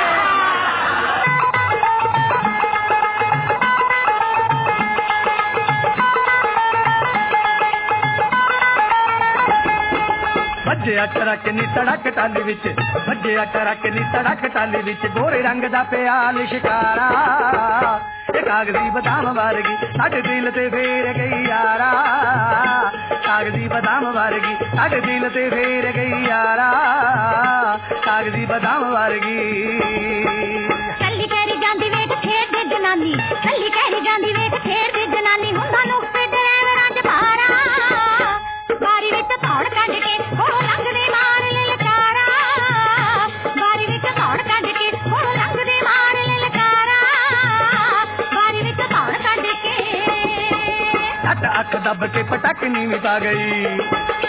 ਵੱਜਿਆ ਟਰੱਕ ਨੀ ਤੜਕ ਟਾਲੀ ਵਿੱਚ ਵੱਜਿਆ ਟਰੱਕ ਨੀ ਤੜਕ ਟਾਲੀ ਵਿੱਚ ਗੋਰੇ ਰੰਗ ਦਾ ਪਿਆ ਲਿਸ਼ਕਾਰਾ ਇਹ ਕਾਗਜ਼ੀ ਬਦਾਮ ਵਰਗੀ ਸਾਡੇ ਦਿਲ ਤੇ ਫੇਰ ਗਈ ਯਾਰਾ ਕਾਗਜ਼ੀ ਬਦਾਮ ਵਰਗੀ ਸਾਡੇ ਦਿਲ ਤੇ ਫੇਰ ਗਈ ਯਾਰਾ ਕਾਗਜ਼ੀ ਬਦਾਮ ਵਰਗੀ ਕੱਲੀ ਕਹਿਰੀ ਜਾਂਦੀ ਵੇਖ ਖੇਡਦੀ ਜਨਾਨੀ ਕੱਲੀ ਕਹਿਰੀ ਜਾਂਦੀ ਵੇਖ ਖੇਡਦੀ ਜਨਾਨੀ ਹੁੰਦਾ ਨੁਕਸੇ ਡਰਾਈਵਰਾਂ ਚ ਭਾਰਾ ਬਾਰੀ ਵਿੱਚ ਧੌਣ ਕੱਢ ਕੇ ਉਹ ਲੰਘਦੇ ਮਾਰ ਲਲਕਾਰਾ ਬਾਰੀ ਵਿੱਚ ਧੌਣ ਕੱਢ ਕੇ ਉਹ ਲੰਘਦੇ ਮਾਰ ਲਲਕਾਰਾ ਬਾਰੀ ਵਿੱਚ ਧੌਣ ਕੱਢ ਕੇ ਅੱਟ ਅੱਖ ਦੱਬ ਕੇ ਪਟਕ ਨੀਵੀਂ ਪਾ ਗਈ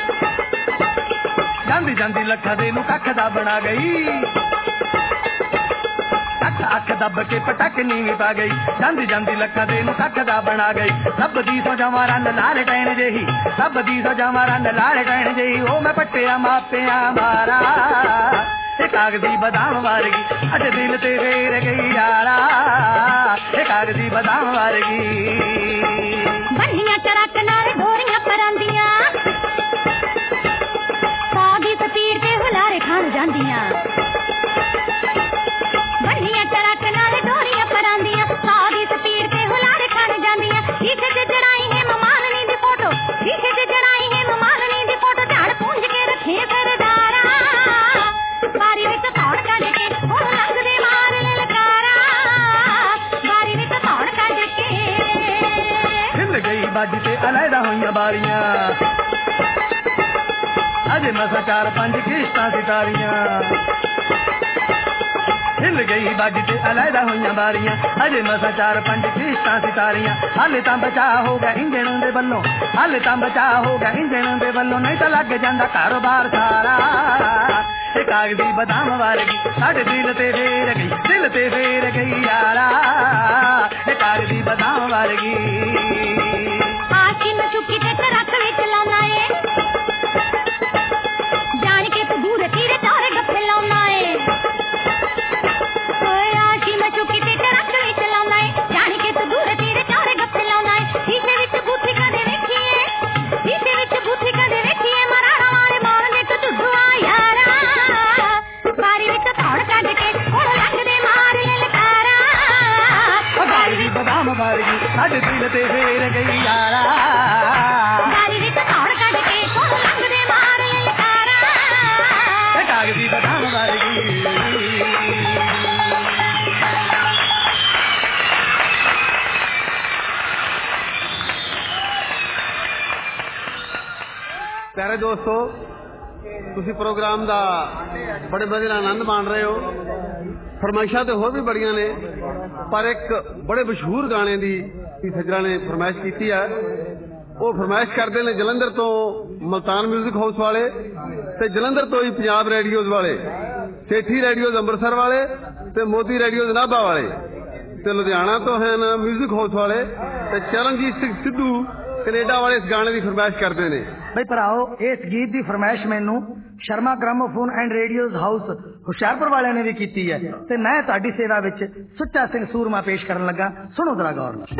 ਜਾਂਦੀ ਜਾਂਦੀ ਲੱਖਾਂ ਦੇ ਨੂੰ ਕੱਖ ਦਾ ਬਣਾ ਗਈ ਅੱਖ ਅੱਖ ਦੱਬ ਕੇ ਪਟਕ ਨੀਵੀਂ ਪਾ ਗਈ ਜਾਂਦੀ ਜਾਂਦੀ ਲੱਖਾਂ ਦੇ ਨੂੰ ਕੱਖ ਦਾ ਬਣਾ ਗਈ ਸਭ ਦੀ ਸੋ ਜਮਾਰਾਂ ਲਾਲ ਟੈਣ ਜਿਹੀ ਸਭ ਦੀ ਸੋ ਜਮਾਰਾਂ ਲਾਲ ਟੈਣ ਜਿਹੀ ਉਹ ਮੈਂ ਪੱਟਿਆ ਮਾਪਿਆਂ ਮਾਰਾ ਇਹ ਕਾਗਜ਼ੀ ਬਦਾਮ ਵਰਗੀ ਅੱਜ ਦਿਲ ਤੇ ਫੇਰ ਗਈ ਯਾਰਾ ਇਹ ਕਾਗਜ਼ੀ ਬਦਾਮ ਵਰਗੀ ਬੰਨੀਆਂ ਟਰੱਕ ਨਾਲ ਗੋਰੀਆਂ ਪਰਾਂਦੀਆਂ ਸਾਦੀ ਸਪੀਡ ਤੇ ਹੁਲਾਰੇ ਖਾਣ ਜਾਂਦੀਆਂ ਬੰਨੀਆਂ ਟਰੱਕ ਨਾਲ ਗੋਰੀਆਂ ਪਰਾਂਦੀਆਂ ਸਾਦੀ ਸਪੀਡ ਤੇ ਹੁਲਾਰੇ ਖਾਣ ਜਾਂਦੀਆਂ ਸ਼ੀਸ਼ੇ ਤੇ ਜੜਾਈ ਹੈ ਮਮਾਲਣੀ ਦੀ ਫੋਟੋ ਸ਼ੀਸ਼ੇ ਤੇ ਜੜਾਈ ਹੈ ਮਮਾਲਣੀ ਦੀ ਫੋਟੋ ਝਾੜ ਪੂੰਝ ਕੇ ਰੱਖੇ ਸਰਦਾਰਾ ਬਾਰੀ ਵਿੱਚ ਧੌਣ ਕੱਢ ਕੇ ਉਹ ਲੰਘਦੇ ਮਾਰ ਲਲਕਾਰਾ ਬਾਰੀ ਵਿੱਚ ਧੌਣ ਕੱਢ ਕੇ ਹਿੱਲ ਗਈ ਬਾਜੀ ਤੇ ਅਲੈਦਾ ਹੋਈਆਂ ਬਾਰੀਆਂ ਅਜੇ ਮਸਾ ਚਾਰ ਪੰਜ ਕਿਸ਼ਤਾਂ ਸਿਤਾਰੀਆਂ हिल गई बागी ते अलहदा होइयां बारियां अजे मसा चार पंज किश्तां सितारियां हाले तां बचा होगा इंजन दे बल्लों हाले तां बचा होगा इंजन दे बल्लों नहीं तो लग जांदा कारोबार सारा ते कागजी बादाम वारगी साडे दिल ते फेर गई दिल ते फेर गई यारा ते कागजी बादाम वारगी आशी में चुकी ते रख विच लाना है जान के तू दूर तीरे तारे गप्पे लाना है ओए आशी में चुकी ते रख विच लाना है जान के तू दूर तीरे तारे गप्पे लाना है इसे विच बूथी कदे वेखिए इसे विच बूथी कदे वेखिए मराड़ा वाले मार दे तू दुआ यारा बारी विच तौड़ कढ के हुण लंघ दे मार ललकारा कागजी बादाम वारगी साडे दिल ते फेर गई यारा बारी विच तौड़ कढ के हुण लंघ दे मार ललकारा कागजी बादाम वारगी प्यारे दोस्तों तुसी प्रोग्राम दा बड़े मजे नाल आनंद मान रहे हो फरमाइशां तो होर भी बड़ियां ने पर एक बड़े मशहूर गाने दी सज्जरा ने फरमाइश की है वो फरमाइश करते हैं जलंधर तो मुल्तान म्यूजिक हाउस वाले ते जलंधर तो ही पंजाब रेडियोज वाले सेठी रेडियोज अमृतसर वाले ते मोदी रेडियोज नाभा वाले ते लुधियाना तो हैं म्यूजिक हाउस वाले ते चरणजीत सिंह सिद्धू कनेडा वाले इस गाने की फरमाइश करते हैं भाई भराओ इस गीत की फरमाइश मैनू Sharma gramophone and radios house Hoshiarpur वाले ने भी की है ते मैं तुहाडी सेवा विच सुच्चा सिंह सूरमा पेश करन लगा सुनो जरा गौर नाल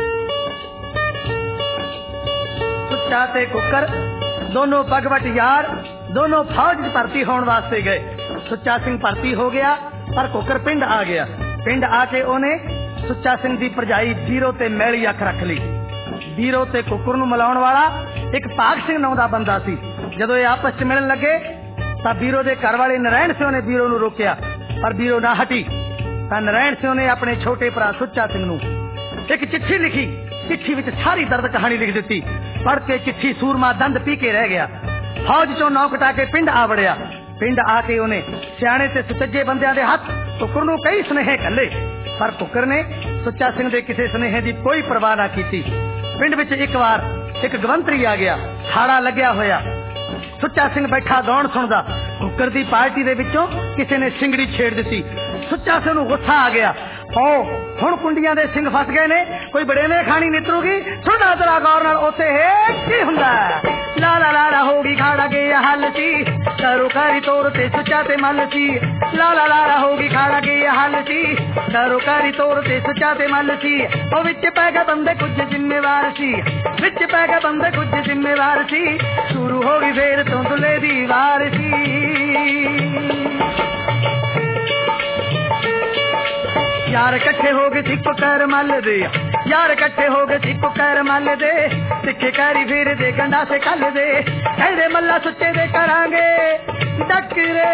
सुच्चा ते कुकर दोनों पगवट यार दोनों फौज च भर्ती होने वास्ते गए सुच्चा सिंह भर्ती हो गया पर कुकर पिंड आ गया पिंड आके ओने सुच्चा सिंह दी भरजाई बीरो ते मैली अख रख ली बीरो ते कुकर नूं मिलाउण वाला एक भाग सिंह नाम दा बंदा सी जदों ये आपस च मिलण लगे तां बीरो दे घर वाले नारायण सिंह ने बीरो नूं रोकिया पर बीरो ना हटी तां नारायण सिंह ने अपने छोटे भरा सुच्चा सिंह नूं एक चिट्ठी लिखी चिट्ठी विच सारी दर्द कहानी लिख दिती पढ़ के चिट्ठी सूरमा दंद पी के रह गया फौज चों नौ कटा के पिंड आ वड़िया पिंड आके उन्हें सियाणे ते सुचज्जे बंदियां दे हथ कुकर नूं कई सुनेहे घल्ले पर कुकर ने सुच्चा सिंह दे किसी सुनेहे दी कोई परवाह ना कीती पिंड विच एक बार एक गवंतरी आ गया हाड़ा लग्या होया सुच्चा सिंह बैठा गौण सुनदा कुकर दी पार्टी दे विचों किसी ने सिंगड़ी छेड़ दी सुच्चा सिंह नूं गुस्सा आ गया ओ हुण कुंडियां दे सिंह फस गए ने कोई बड़ेवे खानी नितरूगी सुना जरा गौर नाल उत्ते है की हुंदा ला ला ला ला होगी खाड़ा के हल सी करो कारी तोर ते सुच्चा ते मल सी ला ला ला ला होगी खाड़ा के हल सी करो कारी तोर ते सुच्चा ते मल सी ओ विच पै गए बंदे कुछ जिम्मेवार सी विच पै गए बंदे कुछ जिम्मेवार सी शुरू हो गई फेर तो दुले दी वार सी यार इकट्ठे हो गए सिक्को कर मल दे यार इकट्ठे हो गए सिक्को कर मल दे सिक्के कारी फिर दे गंडा से कल दे कहदे मल्ला सुच्चे दे करांगे डकरे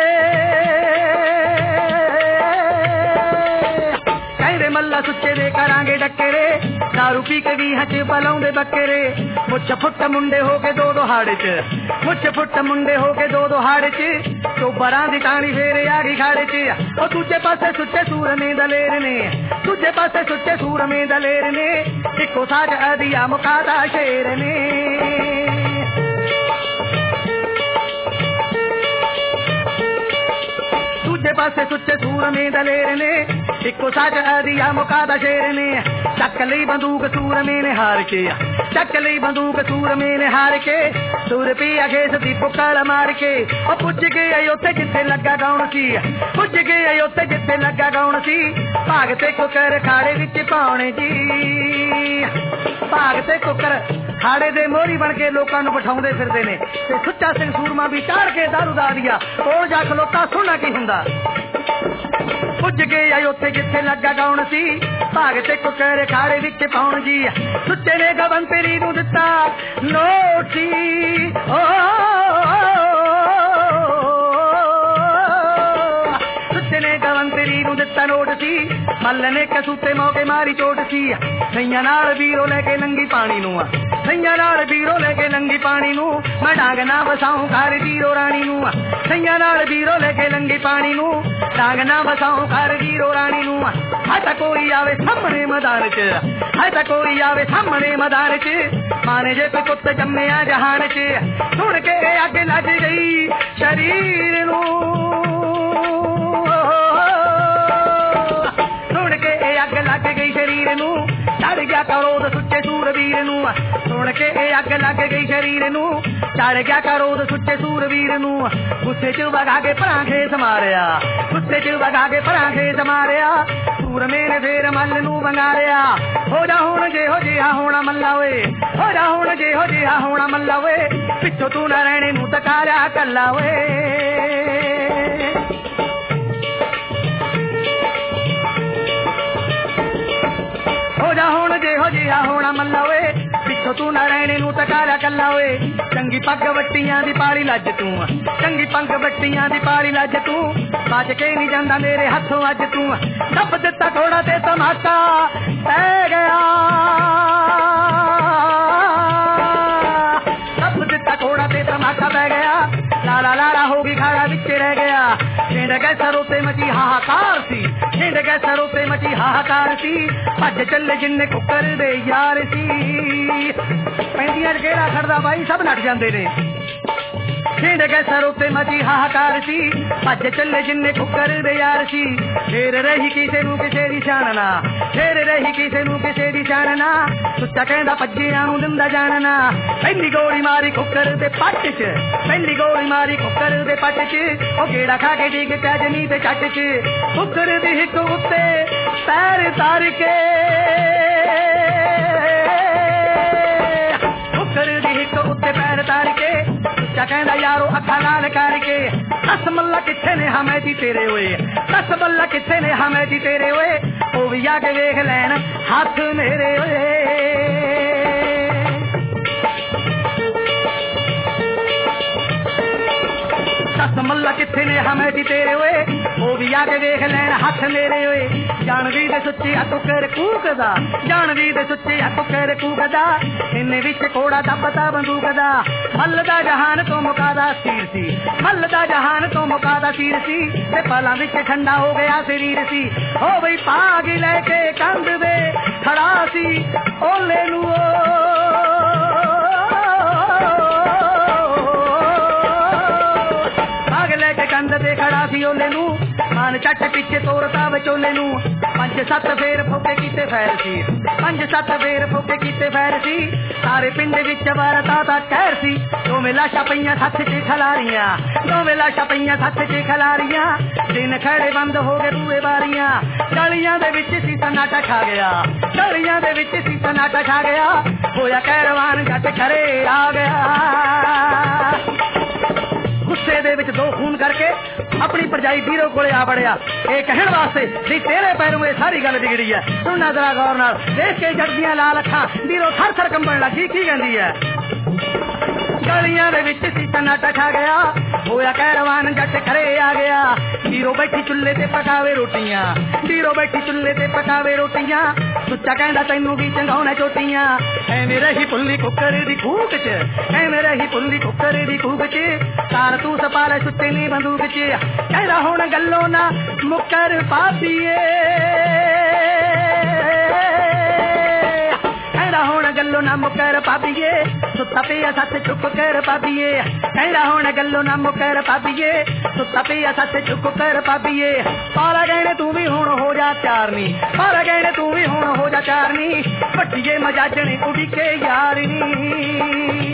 कहदे मल्ला सुच्चे दे करांगे डकरे दारू पी के भी हच पलाउंदे बकरे मुछ फुट मुंडे हो के दो दो हाड़ च मुछ फुट मुंडे हो के दो दो हाड़ च तो बरां दी टाणी फेरे आ गई खाड़े च ओ दूजे पासे सुच्चे सूर ने दलेर ने दूजे पासे सुच्चे सूर में दलेर ने इको साज अदिया मुकादा शेर ने दूजे पासे सुच्चे सूर में दलेर ने इको साज अदिया मुकादा शेर ने चक लई बंदूक सूर में ने हार के चक लई बंदूक सूर में ने हार के सूर पिया घेस दी पुकार मार के ओ पुज गए उत्थे जिथे लगा गाउण सी पुज गए उत्थे जिथे लगा गाउण सी भागते कुकर खाड़े विच पाउणे जी भागते कुकर खाड़े दे मोरी बन के लोकां नूं बिठाउंदे फिरदे ने ते सुच्चा सिंह सूरमा भी चाड़ के दारू दा दिया कोल जा खलोता सुना की हुंदा पुज गए उत्थे जिथे लगा गाउण सी भागते कुकर खाड़े विच पाउण जी सुच्चे ने गवंतरी नूं दित्ता नोटी ओ सुच्चे ने गवंतरी नूं दित्ता नोट सी मल ने कसूते मौके मारी चोट सी कईयां नाल वीरो लेके नंगी पानी नूं ਸਈਆਂ ਨਾਲ ਵੀਰੋ ਲੈ ਕੇ ਲੰਗੀ ਪਾਣੀ ਨੂੰ ਮੈਂ ਡਾਂਗ ਨਾ ਵਸਾਉਂ ਘਰ ਵੀਰੋ ਰਾਣੀ ਨੂੰ ਸਈਆਂ ਨਾਲ ਵੀਰੋ ਲੈ ਕੇ ਲੰਗੀ ਪਾਣੀ ਨੂੰ ਡਾਂਗ ਨਾ ਵਸਾਉਂ ਘਰ ਵੀਰੋ ਰਾਣੀ ਨੂੰ ਹੈ ਤਾਂ ਕੋਈ ਆਵੇ ਸਾਹਮਣੇ ਮੈਦਾਨ ਚ ਹੈ ਤਾਂ ਕੋਈ ਆਵੇ ਸਾਹਮਣੇ ਮੈਦਾਨ ਚ ਮਾਨੇ ਜੇ ਕੋਈ ਪੁੱਤ ਜੰਮਿਆ ਜਹਾਨ ਚ ਸੁਣ ਕੇ ਅੱਗ ਲੱਗ ਗਈ ਸ਼ਰੀਰ ਨੂੰ ਸੁਣ ਕੇ ਅੱਗ ਲੱਗ ਗਈ ਸ਼ਰੀਰ ਨੂੰ ਚੜ ਗਿਆ ਕਰੋਧ ਸੁੱਚੇ ਸੂਰਵੀਰ ਨੂੰ ਸੁਣ ਕੇ ਅੱਗ ਲੱਗ ਗਈ ਸ਼ਰੀਰ ਨੂੰ ਚੜ ਗਿਆ ਕਰੋਧ ਸੁੱਚੇ ਸੂਰਵੀਰ ਨੂੰ ਗੁੱਸੇ ਚ ਵਗਾ ਕੇ ਭਰਾਂ ਖੇਸ ਮਾਰਿਆ ਗੁੱਸੇ ਚ ਵਗਾ ਕੇ ਭਰਾਂ ਖੇਸ ਮਾਰਿਆ ਸੂਰਮੇ ਨੇ ਫੇਰ ਮੱਲ ਨੂੰ ਵੰਗਾਰਿਆ ਹੋ ਜਾ ਹੁਣ ਜਿਹੋ ਜਿਹਾ ਹੋਣਾ ਮੱਲਾ ਓਏ ਹੋ ਜਾ ਹੁਣ ਜਿਹੋ ਜਿਹਾ ਹੋਣਾ ਮੱਲਾ ਓਏ ਪਿੱਛੋਂ ਤੂੰ ਨਾ ਰਹਿਣੇ ਨੂੰ ਤਕਾਰਿਆ ਕੱਲਾ ਓਏ ਹੋ ਜਾ ਹੁਣ ਜਿਹੋ ਜਿਹਾ ਹੋਣਾ ਮੱਲਾ ਓਏ ਪਿੱਛੋਂ ਤੂੰ ਨਾ ਰਹਿਣੇ ਨੂੰ ਤਕਾਰਿਆ ਕੱਲਾ ਓਏ ਚੰਗੀ ਪੱਗ ਵੱਟੀਆਂ ਦੀ ਪਾਲੀ ਲੱਜ ਤੂੰ ਚੰਗੀ ਪੱਗ ਵੱਟੀਆਂ ਦੀ ਪਾਲੀ ਲੱਜ ਤੂੰ ਬਚ ਕੇ ਨਹੀਂ ਜਾਂਦਾ ਮੇਰੇ ਹੱਥੋਂ ਅੱਜ ਤੂੰ ਦੱਬ ਦਿੱਤਾ ਘੋੜਾ ਤੇ ਤਮਾਸ਼ਾ ਪੈ ਗਿਆ ਦੱਬ ਦਿੱਤਾ ਘੋੜਾ ਤੇ ਤਮਾਸ਼ਾ ਪੈ ਗਿਆ ਲਾਲਾ ਲਾਲਾ ਹੋ ਗਈ ਖਾੜਾ ਵਿੱਚ ਰਹਿ ਗਿਆ ਛਿੰਡ ਗਏ ਸਰੋਂ ਤੇ ਮਚੀ ਹਾਹਾਕਾਰ ਸੀ ਛਿੰਡ ਗਏ ਸਰੋਂ ਤੇ ਮਚੀ ਹਾਹਾਕਾਰ ਸੀ ਭੱਜ ਚੱਲੇ ਜਿੰਨੇ ਕੁੱਕਰ ਦੇ ਯਾਰ ਸੀ ਪੈਂਦੀਆਂ ਕਿਹੜਾ ਖੜਦਾ ਬਾਈ ਸਭ ਨੱਠ ਜਾਂਦੇ ਨੇ ਛਿੰਡ ਗਏ ਸਰੋਂ ਤੇ ਮਚੀ ਹਾਹਾਕਾਰ ਸੀ ਭੱਜ ਚੱਲੇ ਜਿੰਨੇ ਕੁੱਕਰ ਦੇ ਯਾਰ ਸੀ ਫੇਰ ਰਹੀ ਕਿਸੇ ਨੂੰ ਕਿਸੇ ਦੀ ਜਾਣਨਾ ਫੇਰ ਰਹੀ ਕਿਸੇ ਨੂੰ ਕਿਸੇ ਦੀ ਜਾਣਨਾ ਸੁੱਚਾ ਕਹਿੰਦਾ ਭੱਜਿਆਂ ਨੂੰ ਦਿੰਦਾ ਜਾਣਨਾ ਪਹਿਲੀ ਗੋਲੀ ਮਾਰੀ ਕੁੱਕਰ ਦੇ ਪੱਟ ਚ ਪਹਿਲੀ ਗੋਲੀ ਮਾਰੀ ਕੁੱਕਰ ਦੇ ਪੱਟ ਚ ਉਹ ਗੇੜਾ ਖਾ ਕੇ ਡਿੱਗ ਪਿਆ ਜਮੀਨ ਤੇ ਛੱਟ ਚ ਕੁੱਕਰ ਦੀ ਹਿੱਕ ਉੱਤੇ ਪੈਰ ਧਰ ਕੇ ਕੁੱਕਰ ਦੀ ਹਿੱਕ ਉੱਤੇ ਪੈਰ ਧਰ ਕੇ ਸੁੱਚਾ ਕਹਿੰਦਾ ਯਾਰੋ ਅੱਖਾਂ ਲਾਲ ਕਰਕੇ ਦਸ ਮੱਲਾ ਕਿੱਥੇ ਨੇ ਹਮੇ ਜੀ ਤੇਰੇ ਓਏ ਦਸ ਮੱਲਾ ਕਿੱਥੇ ਨੇ ਹਮੇ ਜੀ ਤੇਰੇ ਓਏ ਉਹ ਵੀ ਆ ਕੇ ਵੇਖ ਲੈਣ ਹੱਥ ਮੇਰੇ ਓਏ ਦਸ ਮੱਲਾ ਕਿੱਥੇ ਨੇ ਹਮੇ ਜੀ ਤੇਰੇ ਓਏ ਉਹ ਵੀ ਆ ਕੇ ਵੇਖ ਲੈਣ ਹੱਥ ਮੇਰੇ ਓਏ ਜਾਣਦੀ ਦੇ ਸੁੱਚੇ ਹੱਥੋਂ ਕਰ ਕੂਕਦਾ ਜਾਣਦੀ ਦੇ ਸੁੱਚੇ ਹੱਥੋਂ ਕਰ ਕੂਕਦਾ ਇੰਨੇ ਵਿੱਚ ਕੋੜਾ ਦੱਬਦਾ ਬੰਦੂਕ ਦਾ ਮੱਲ ਦਾ ਜਹਾਨ ਤੋਂ ਮੁਕਾਦਾ ਸੀਰ ਸੀ ਮੱਲ ਦਾ ਜਹਾਨ ਤੋਂ ਮੁਕਾਦਾ ਸੀਰ ਸੀ ਤੇ ਪਲਾਂ ਵਿੱਚ ਠੰਡਾ ਹੋ ਗਿਆ ਸਰੀਰ ਸੀ ਹੋ ਬਈ ਭਾਗ ਲੈ ਕੇ ਕੰਧ ਦੇ ਖੜਾ ਸੀ ਓਲੇ ਨੂੰ ਕੰਧ ਤੇ ਖੜਾ ਸੀ ਓਲੇ ਨੂੰ ਮਾਨ ਚੱਟ ਪਿੱਛੇ ਤੋਰਤਾ ਵਿਚੋਲੇ ਨੂੰ ਪੰਜ ਸੱਤ ਫੇਰ ਫੋਕੇ ਕੀਤੇ ਫੈਰ ਸੀ ਪੰਜ ਸੱਤ ਫੇਰ ਫੋਕੇ ਕੀਤੇ ਫੈਰ ਸੀ ਸਾਰੇ ਪਿੰਡ ਵਿੱਚ ਵਰਤਾ ਦਾ ਕਹਿਰ ਸੀ ਦੋਵੇਂ ਲਾਸ਼ਾਂ ਪਈਆਂ ਸੱਥ ਚ ਖਲਾਰੀਆਂ ਦੋਵੇਂ ਲਾਸ਼ਾਂ ਪਈਆਂ ਸੱਥ ਚ ਖਲਾਰੀਆਂ ਦਿਨ ਖੜੇ ਬੰਦ ਹੋ ਗਏ ਰੂਏ ਬਾਰੀਆਂ ਗਲੀਆਂ ਦੇ ਵਿੱਚ ਸੀ ਸਨਾਟਾ ਛਾ ਗਿਆ ਗਲੀਆਂ ਦੇ ਵਿੱਚ ਸੀ ਸਨਾਟਾ ਛਾ ਗਿਆ ਹੋਇਆ ਕਹਿਰਵਾਨ ਜੱਟ ਖਰੇ ਆ ਗਿਆ ਗੁੱਸੇ ਦੇ ਵਿੱਚ ਦੋ ਖੂਨ ਕਰਕੇ ਆਪਣੀ ਭਰਜਾਈ ਵੀਰੋ ਕੋਲੇ ਆ ਵੜਿਆ ਇਹ ਕਹਿਣ ਵਾਸਤੇ ਵੀ ਤੇਰੇ ਪੈਰੋਂ ਇਹ ਸਾਰੀ ਗੱਲ ਵਿਗੜੀ ਹੈ ਸੁਣਨਾ ਜ਼ਰਾ ਗੌਰ ਨਾਲ ਦੇਖ ਕੇ ਜੜਦੀਆਂ ਲਾਲ ਅੱਖਾਂ ਵੀਰੋ ਥਰ ਥਰ ਕੰਬਣ ਲੱਗੀ ਕੀ ਕਹਿੰਦੀ ਹੈ ਗਲੀਆਂ ਦੇ ਵਿੱਚ ਸੀ ਸਨਾਟਾ ਛਾ ਗਿਆ ਹੋਇਆ ਕਹਿਰਵਾਨ ਜੱਟ ਖਰੇ ਆ ਗਿਆ ਵੀਰੋ ਬੈਠੀ ਚੁੱਲ੍ਹੇ ਤੇ ਪਕਾਵੇ ਰੋਟੀਆਂ ਵੀਰੋ ਬੈਠੀ ਚੁੱਲ੍ਹੇ ਤੇ ਪਕਾਵੇ ਰੋਟੀਆਂ ਸੁੱਚਾ ਕਹਿੰਦਾ ਤੈਨੂੰ ਵੀ ਚੰਗਾਉਣਾ ਚੋਟੀਆਂ ਐਵੇਂ ਰਹੀ ਪੁੱਲੀ ਕੁੱਕਰ ਦੀ ਕੂਕ ਚ ਐਵੇਂ ਰਹੀ ਪੁੱਲੀ ਕੁੱਕਰ ਦੀ ਕੂਕ ਚ ਤਾਰ ਤੂੰ ਸਪਾਲੇ ਸੁੱਚੇ ਨੀ ਬੰਦੂਕ ਚ ਕਹਿੰਦਾ ਹੁਣ ਗੱਲੋਂ ਨਾ ਮੁੱਕਰ ਪਾਦੀਏ ਕਹਿੰਦਾ ਹੁਣ ਗੱਲੋਂ ਨਾ ਮੁੱਕਰ ਪਾਦੀਏ ਸੁੱਤਾ ਪਿਆ ਸੱਤ ਚੁੱਪ ਕਰ ਪਾਦੀਏ ਕਹਿੰਦਾ ਹੁਣ ਗੱਲੋਂ ਨਾ ਮੁੱਕਰ ਪਾਦੀਏ ਸੁੱਤਾ ਪਿਆ ਸੱਤ ਚੁੱਪ ਕਰ ਪਾਦੀਏ ਪਾਲਾ ਗਹਿਣੇ ਤੂੰ ਵੀ ਹੁਣ ਹੋ ਜਾ ਚਾਰਨੀ ਪਾਲਾ ਗਹਿਣੇ ਤੂੰ ਵੀ ਹੁਣ ਹੋ ਜਾ ਚਾਰਨੀ ਵੱਡੀਏ ਮਜਾਜਣੇ ਉਡੀ ਕੇ ਯਾਰਨੀ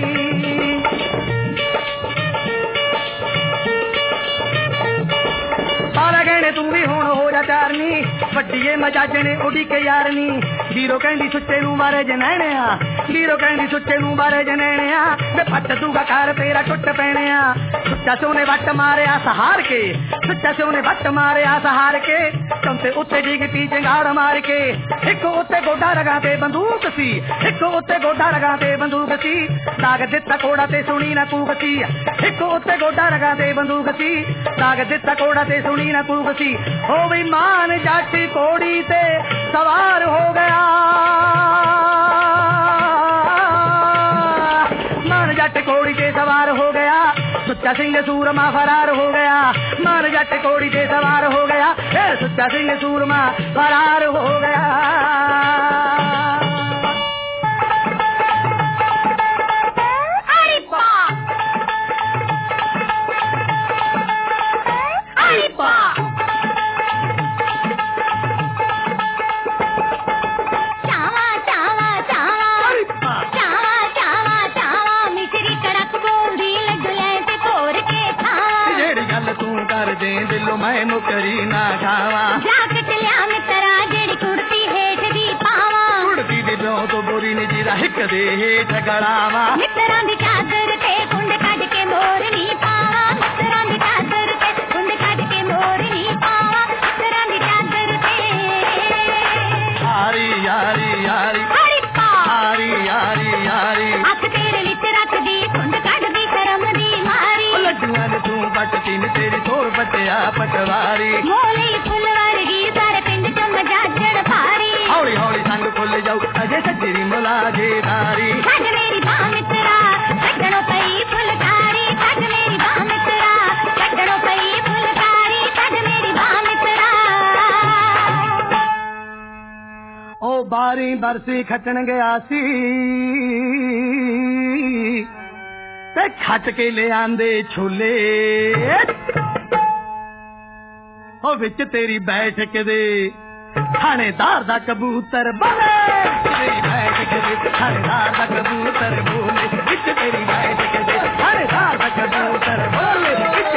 ਪਾਲਾ ਗਹਿਣੇ ਤੂੰ ਵੀ ਹੁਣ ਹੋ ਜਾ ਚਾਰਨੀ ਵੱਡੀਏ ਮਜਾਜਣੇ ਉਡੀ ਕੇ ਯਾਰਨੀ ਵੀਰੋ ਕਹਿੰਦੀ ਸੁੱਚੇ ਨੂੰ ਮਾਰੇ ਜਨੈਣਿਆ ਵੀਰੋ ਕਹਿੰਦੀ ਸੁੱਚੇ ਨੂੰ ਮਾਰੇ ਜਨੈਣਿਆ ਵੇ ਪੱਟ ਦੂਗਾ ਘਰ ਤੇਰਾ ਟੁੱਟ ਪੈਣਿਆ ਸੁੱਚਾ ਸੋਨੇ ਵੱਟ ਮਾਰਿਆ ਸਹਾਰ ਕੇ ਸੁੱਚਾ ਸੋਨੇ ਵੱਟ ਮਾਰਿਆ ਸਹਾਰ ਕੇ ਚੌਂਤੇ ਉੱਤੇ ਡਿੱਗ ਪੀ ਚੰਗਾੜ ਮਾਰ ਕੇ ਇੱਕ ਉੱਤੇ ਗੋਡਾ ਲਗਾ ਤੇ ਬੰਦੂਕ ਸੀ ਇੱਕ ਉੱਤੇ ਗੋਡਾ ਲਗਾ ਤੇ ਬੰਦੂਕ ਸੀ ਦਾਗ ਦਿੱਤਾ ਕੋੜਾ ਤੇ ਸੁਣੀ ਨਾ ਕੂਕ ਸੀ ਇੱਕ ਉੱਤੇ ਗੋਡਾ ਲਗਾ ਤੇ ਬੰਦੂਕ ਸੀ ਦਾਗ ਦਿੱਤਾ ਕੋੜਾ ਤੇ ਸੁਣੀ ਨਾ ਕੂਕ ਸੀ ਹੋ ਵੀ ਮਾਨ ਜੱਟ ਕੋੜੀ ਤੇ ਸਵਾਰ ਹੋ ਗਿਆ कोड़ी ते सवार हो गया, सुच्चा सिंह सूरमा फरार हो गया। मार जट कोड़ी ते सवार हो गया, सुच्चा सिंह सूरमा फरार हो गया। मैं मुकरी ना खावा जाके चलिया मित्रा जेड़ी कुर्ती हेठ दी पावा, कुर्ती दी ब्यों तो बोरी ने जीरा हिक दे हेठ गड़ावा। मित्रा दी चादर ते कुंड कट के मोर नी पावा, मित्रा दी चादर ते कुंड कट के मोर नी पावा, मित्रा दी चादर ते यारी यारी यारी हरी पा यारी यारी यारी अख तेरे लिच रख दी कुंड कट दी करम दी मारी। लड्डुआं ने तू पटती ने तेरी थोर पटिया पटवारी, मोले फुल वर्गी सारे पिंड च मजाजड़ भारी। हौली हौली संग फुल जाऊ अजे सजरी मुलाजे धारी। छड मेरी बाह मित्रा छड्डणो पई फुलकारी, छड मेरी बाह मित्रा छड्डणो पई फुलकारी, छड मेरी बाह मित्रा। ओ बारी बरसी खटन गया सी ते खट के ले आंदे छोले, ओ विच तेरी बैठक दे थानेदार दा कबूतर बोले, तेरी बैठक दे थानेदार दा कबूतर बोले, विच तेरी बैठक दे थानेदार दा कबूतर बोले।